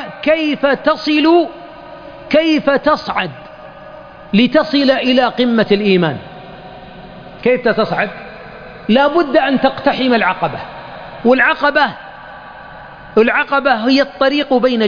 كيف تصعد لتصل إلى قمة الإيمان. كيف تصعد؟ لا بد أن تقتحم العقبة، والعقبة هي الطريق بين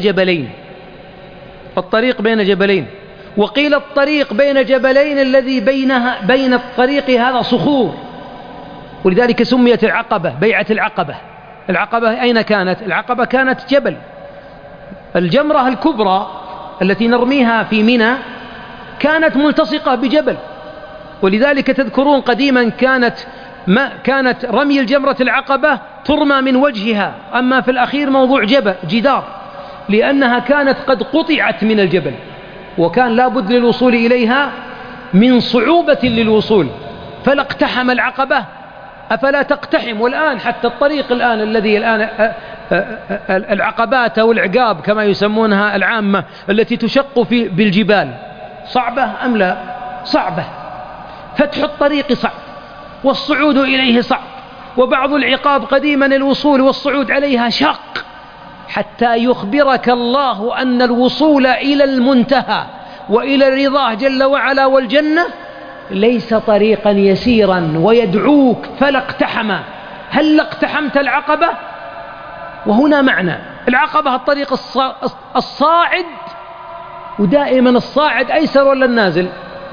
جبلين، وقيل الطريق بين جبلين الذي بين الطريق هذا صخور، ولذلك سميت العقبة بيعة العقبة. العقبة أين كانت؟ العقبة كانت جبل. الجمرة الكبرى التي نرميها في منى كانت ملتصقة بجبل، ولذلك تذكرون قديما كانت رمي الجمرة العقبة ترمى من وجهها، أما في الأخير موضوع جدار، لأنها كانت قد قطعت من الجبل، وكان لابد للوصول إليها من صعوبة للوصول، فلا اقتحم العقبة. أفلا تقتحم؟ والآن حتى الطريق الذي العقبات أو العقاب كما يسمونها العامة التي تشق بالجبال صعبة أم لا؟ صعبة. فتح الطريق صعب، والصعود إليه صعب، وبعض العقاب قديما الوصول والصعود عليها شاق، حتى يخبرك الله أن الوصول إلى المنتهى وإلى الرضا جل وعلا والجنة ليس طريقا يسيرا، ويدعوك فلا اقتحم. هل اقتحمت العقبة؟ وهنا معنى العقبة الطريق الصاعد، ودائما الصاعد أيسر ولا النازل؟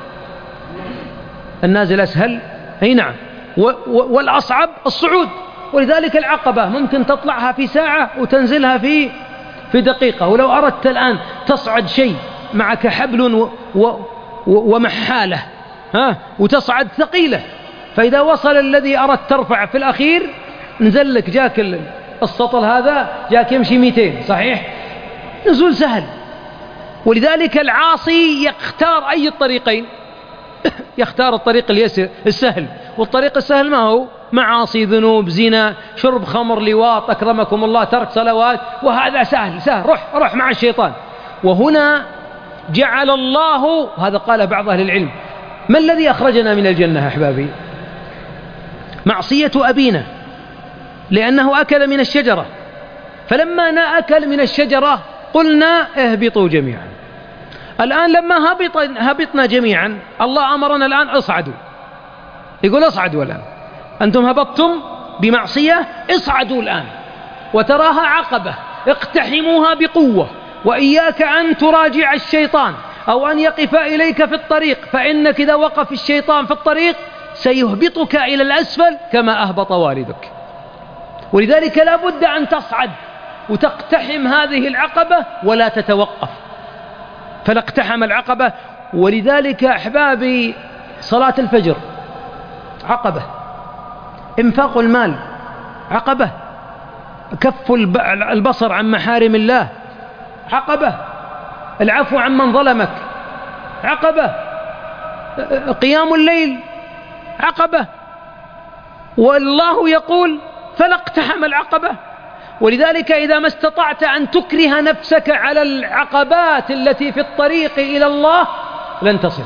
النازل أسهل، أي نعم، والأصعب الصعود. ولذلك العقبة ممكن تطلعها في ساعة وتنزلها في دقيقة. ولو أردت الآن تصعد شيء معك حبل ومحالة وتصعد ثقيلة، فإذا وصل الذي أردت ترفع في الأخير نزل لك، جاك السطل هذا جاك يمشي 200 صحيح، نزول سهل. ولذلك العاصي يختار أي الطريقين؟ يختار الطريق اليسر السهل، والطريق السهل ما هو؟ معاصي، ذنوب، زنا، شرب خمر، لواط، أكرمكم الله، ترك صلوات، وهذا سهل سهل، روح مع الشيطان. وهنا جعل الله، هذا قال بعض أهل العلم، ما الذي أخرجنا من الجنة أحبابي؟ معصية أبينا، لأنه أكل من الشجرة، فلما أكل من الشجرة قلنا اهبطوا جميعا. الآن لما هبطنا جميعا، الله أمرنا الآن اصعدوا، يقول اصعدوا الآن، أنتم هبطتم بمعصية، اصعدوا الآن، وتراها عقبة اقتحموها بقوة، وإياك أن تراجع الشيطان أو أن يقف إليك في الطريق، فإنك إذا وقف الشيطان في الطريق سيهبطك إلى الأسفل كما أهبط والدك. ولذلك لا بد أن تصعد وتقتحم هذه العقبة ولا تتوقف. فلاقتحم العقبة. ولذلك أحبابي صلاة الفجر عقبة، إنفاق المال عقبة، كف البصر عن محارم الله عقبة، العفو عن من ظلمك عقبة، قيام الليل عقبة. والله يقول فلاقتحم العقبة. ولذلك إذا ما استطعت أن تكره نفسك على العقبات التي في الطريق إلى الله لن تصل.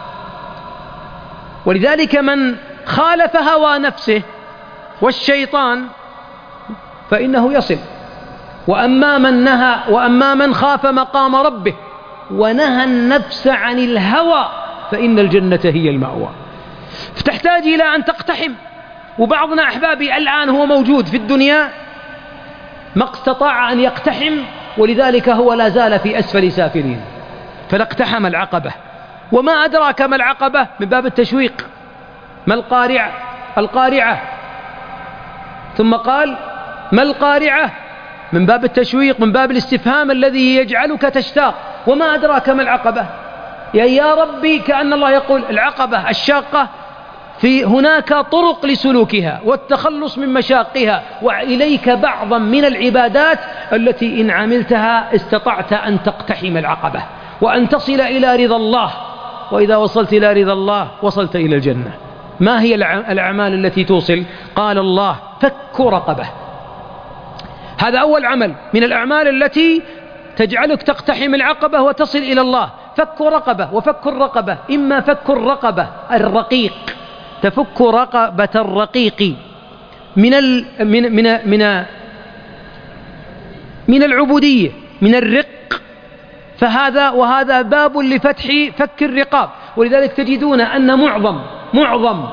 ولذلك من خالف هوى نفسه والشيطان فإنه يصل. وأما من خاف مقام ربه ونهى النفس عن الهوى فإن الجنة هي المأوى. فتحتاج إلى أن تقتحم. وبعضنا أحبابي الآن هو موجود في الدنيا ما استطاع أن يقتحم، ولذلك هو لا زال في أسفل سافلين. فلاقتحم العقبة. وما أدراك ما العقبة؟ من باب التشويق. ما القارعة؟ القارعة. ثم قال ما القارعة؟ من باب التشويق، من باب الاستفهام الذي يجعلك تشتاق. وما أدراك ما العقبة؟ يا ربي، كأن الله يقول العقبة الشاقة في هناك طرق لسلوكها والتخلص من مشاقها، وإليك بعضا من العبادات التي إن عملتها استطعت أن تقتحم العقبة وأن تصل إلى رضا الله. وإذا وصلت إلى رضا الله وصلت إلى الجنة. ما هي الأعمال التي توصل؟ قال الله فك رقبة. هذا أول عمل من الأعمال التي تجعلك تقتحم العقبة وتصل إلى الله. فك رقبة. وفك الرقبة إما فك الرقبة الرقيق، تفك رقبة الرقيق من العبودية، من الرق، وهذا باب لفتح فك الرقاب. ولذلك تجدون أن معظم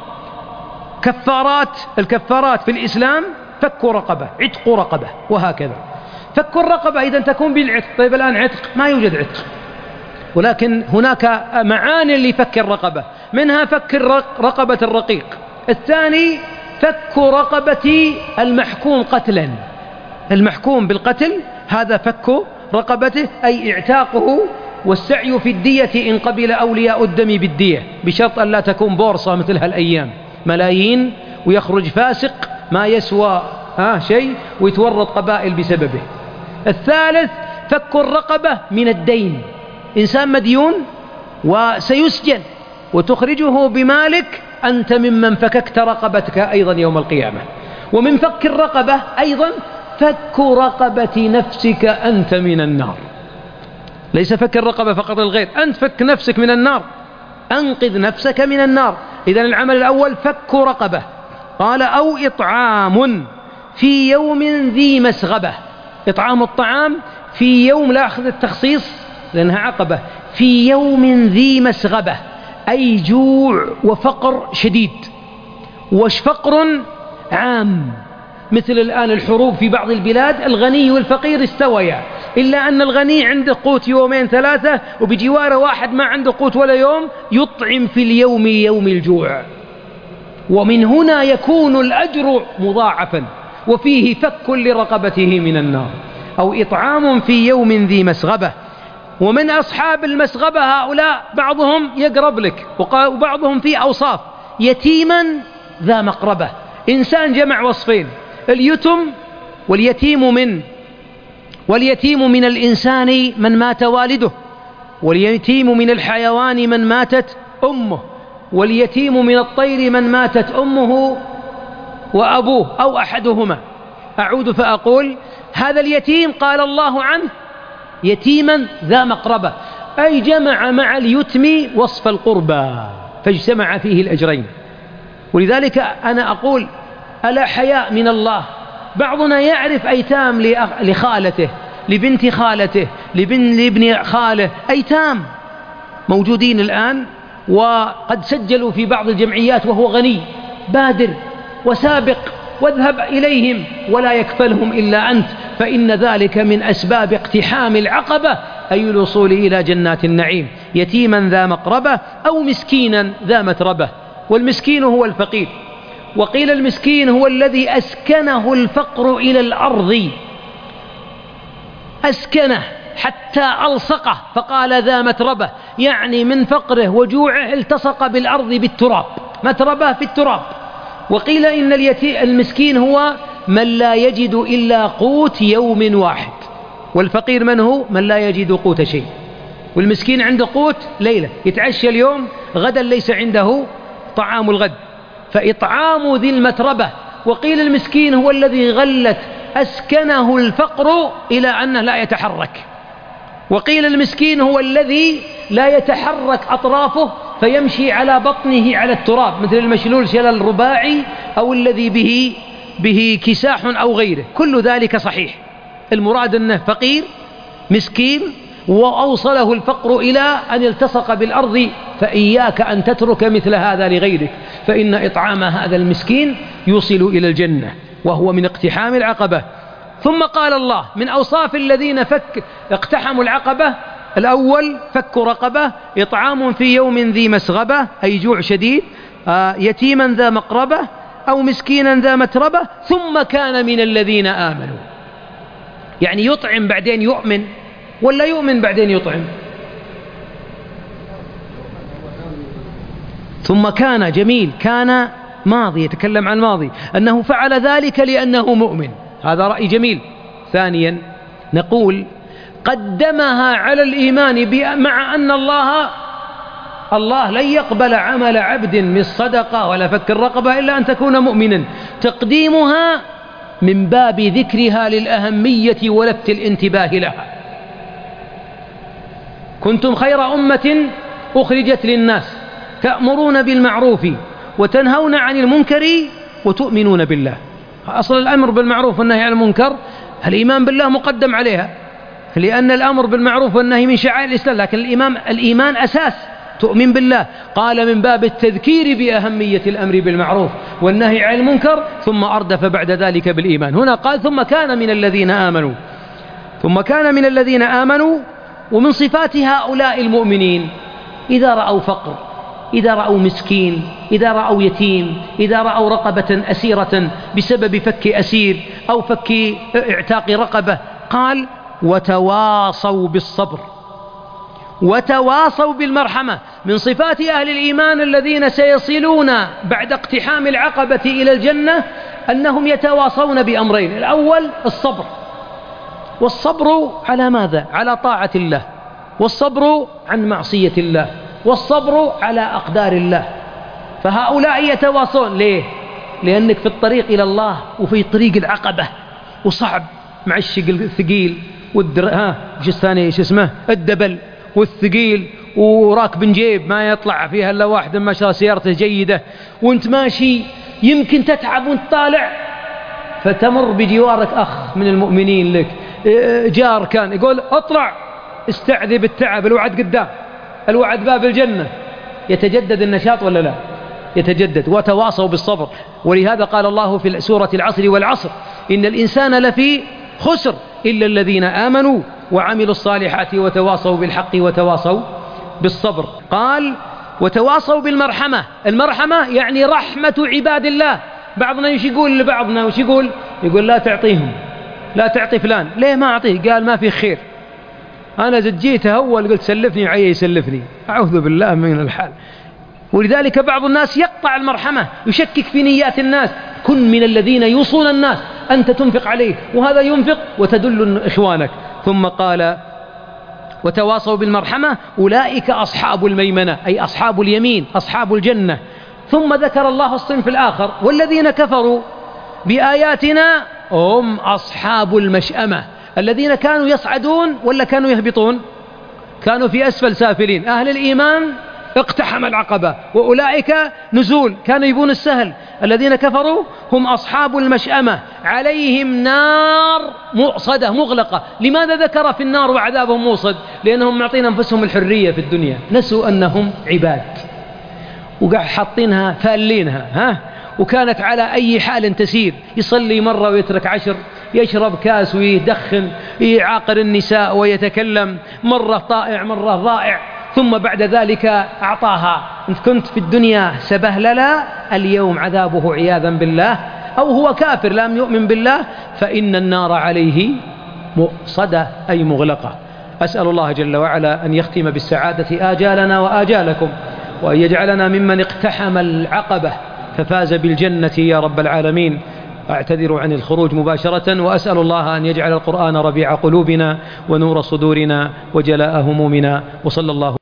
الكفارات في الإسلام فك رقبة، عتق رقبة، وهكذا. فك الرقبة إذا تكون بالعتق. طيب الآن عتق ما يوجد عتق، ولكن هناك معاني لفك الرقبة، منها فك رقبة الرقيق. الثاني فك رقبة المحكوم قتلا. المحكوم بالقتل هذا فك رقبته، أي اعتاقه والسعي في الدية إن قبل أولياء الدم بالدية، بشرط أن لا تكون بورصة مثل هالأيام ملايين ويخرج فاسق ما يسوى شيء ويتورط قبائل بسببه. الثالث فك الرقبة من الدين. إنسان مديون وسيسجن وتخرجه بمالك، أنت ممن فككت رقبتك أيضا يوم القيامة. ومن فك الرقبة أيضا فك رقبة نفسك أنت من النار. ليس فك الرقبة فقط للغير، أنت فك نفسك من النار، أنقذ نفسك من النار. إذن العمل الأول فك رقبة. قال أو إطعام في يوم ذي مسغبة. إطعام الطعام في يوم، لا أخذ التخصيص لأنها عقبة، في يوم ذي مسغبة، أي جوع وفقر شديد، وفقر عام. مثل الآن الحروب في بعض البلاد، الغني والفقير استويا، إلا أن الغني عنده قوت يومين ثلاثة، وبجواره واحد ما عنده قوت ولا يوم، يطعم في اليوم يوم الجوع. ومن هنا يكون الأجر مضاعفا، وفيه فك لرقبته من النار. أو إطعام في يوم ذي مسغبة. ومن أصحاب المسغبة هؤلاء بعضهم يقرب لك، وبعضهم في أوصاف: يتيما ذا مقربة. إنسان جمع وصفين: اليتم واليتيم من واليتيم من الإنسان من مات والده، واليتيم من الحيوان من ماتت أمه، واليتيم من الطير من ماتت أمه وأبوه أو أحدهما. أعود فأقول: هذا اليتيم قال الله عنه يتيما ذا مقربة، أي جمع مع اليتم وصف القربى فاجتمع فيه الأجرين. ولذلك أنا أقول: ألا حياء من الله. بعضنا يعرف أيتام لخالته، لبنت خالته، لابن خاله، أيتام موجودين الآن، وقد سجلوا في بعض الجمعيات وهو غني، بادر وسابق واذهب إليهم ولا يكفلهم إلا أنت، فإن ذلك من أسباب اقتحام العقبة، أي الوصول إلى جنات النعيم. يتيما ذا مقربة أو مسكينا ذا متربة. والمسكين هو الفقير، وقيل المسكين هو الذي أسكنه الفقر إلى الأرض، أسكنه حتى ألصقه، فقال ذا متربة، يعني من فقره وجوعه التصق بالأرض بالتراب، متربة في التراب. وقيل إن المسكين هو من لا يجد إلا قوت يوم واحد، والفقير من هو؟ من لا يجد قوت شيء. والمسكين عنده قوت ليلة، يتعشى اليوم، غدا ليس عنده طعام الغد، فإطعام ذي المتربة. وقيل المسكين هو الذي غلت أسكنه الفقر إلى أنه لا يتحرك. وقيل المسكين هو الذي لا يتحرك أطرافه فيمشي على بطنه على التراب، مثل المشلول شلل الرباعي أو الذي به كساح أو غيره. كل ذلك صحيح، المراد أنه فقير مسكين وأوصله الفقر إلى أن يلتصق بالأرض. فإياك أن تترك مثل هذا لغيرك، فإن إطعام هذا المسكين يوصل إلى الجنة، وهو من اقتحام العقبة. ثم قال الله من أوصاف الذين اقتحموا العقبة: الأول فك رقبة، إطعام في يوم ذي مسغبة أي جوع شديد، يتيما ذا مقربة أو مسكينا ذا متربة، ثم كان من الذين آمنوا. يعني يطعم بعدين يؤمن، ولا يؤمن بعدين يطعم؟ ثم كان، جميل، كان ماضي، يتكلم عن الماضي، أنه فعل ذلك لأنه مؤمن، هذا رأي جميل. ثانيا نقول قدمها على الإيمان، مع أن الله لن يقبل عمل عبد من الصدقة ولا فك الرقبة إلا أن تكون مؤمنا. تقديمها من باب ذكرها للأهمية ولفت الانتباه لها. كنتم خير أمة أخرجت للناس تأمرون بالمعروف وتنهون عن المنكر وتؤمنون بالله. أصل الأمر بالمعروف والنهي عن المنكر الإيمان بالله مقدم عليها، لأن الأمر بالمعروف والنهي من شعائر الإسلام، لكن الإيمان أساس، تؤمن بالله. قال من باب التذكير بأهمية الأمر بالمعروف والنهي عن المنكر، ثم أردف بعد ذلك بالإيمان. هنا قال ثم كان من الذين آمنوا، ثم كان من الذين آمنوا. ومن صفات هؤلاء المؤمنين إذا رأوا فقر، إذا رأوا مسكين، إذا رأوا يتيم، إذا رأوا رقبة أسيرة بسبب فك أسير أو فك اعتاق رقبة، قال وتواصوا بالصبر وتواصوا بالمرحمة. من صفات أهل الإيمان الذين سيصلون بعد اقتحام العقبة إلى الجنة أنهم يتواصون بأمرين: الأول الصبر، والصبر على ماذا؟ على طاعة الله، والصبر عن معصية الله، والصبر على أقدار الله. فهؤلاء يتواصون. ليه؟ لأنك في الطريق إلى الله وفي طريق العقبة، وصعب مع الثقيل وش الثاني شو اسمه الدبل والثقيل، وراكب جيب ما يطلع فيها إلا واحد ما شاء الله سيارته جيدة، وانت ماشي يمكن تتعب وانت طالع، فتمر بجوارك أخ من المؤمنين لك، جار كان يقول اطلع استعذب التعب، الوعد قدام، الوعد باب الجنة. يتجدد النشاط ولا لا؟ يتجدد. وتواصوا بالصبر. ولهذا قال الله في سورة العصر: والعصر إن الإنسان لفي خسر إلا الذين آمنوا وعملوا الصالحات وتواصوا بالحق وتواصوا بالصبر. قال وتواصوا بالمرحمة. المرحمة يعني رحمة عباد الله. بعضنا يش يقول لبعضنا وش يقول لا تعطيهم، لا تعطي فلان. ليه ما أعطيه؟ قال ما في خير، أنا جيت أول قلت سلفني وعيه يسلفني، أعوذ بالله من الحال. ولذلك بعض الناس يقطع المرحمة، يشكك في نيات الناس. كن من الذين يوصون الناس أنت تنفق عليه وهذا ينفق وتدل إخوانك. ثم قال وتواصوا بالمرحمة أولئك أصحاب الميمنة أي أصحاب اليمين أصحاب الجنة. ثم ذكر الله الصنف الآخر والذين كفروا بآياتنا هم أصحاب المشأمة الذين كانوا يصعدون ولا كانوا يهبطون؟ كانوا في أسفل سافلين. أهل الإيمان اقتحم العقبة وأولئك نزول كانوا يبون السهل. الذين كفروا هم أصحاب المشأمة عليهم نار مؤصدة مغلقة. لماذا ذكر في النار وعذابهم موصد؟ لأنهم معطين أنفسهم الحرية في الدنيا، نسوا أنهم عباد وقاعد حاطينها فالينها وكانت على أي حال تسير، يصلي مرة ويترك 10، يشرب كاس ويدخن، يعاقر النساء ويتكلم، مرة طائع مرة ضائع، ثم بعد ذلك أعطاها. إن كنت في الدنيا سبهللا اليوم عذابه عياذا بالله، أو هو كافر لم يؤمن بالله، فإن النار عليه مؤصدة أي مغلقة. أسأل الله جل وعلا أن يختم بالسعادة آجالنا وآجالكم، وأن يجعلنا ممن اقتحم العقبة ففاز بالجنة يا رب العالمين. أعتذر عن الخروج مباشرة، وأسأل الله أن يجعل القرآن ربيع قلوبنا ونور صدورنا وجلاء همومنا، وصلى الله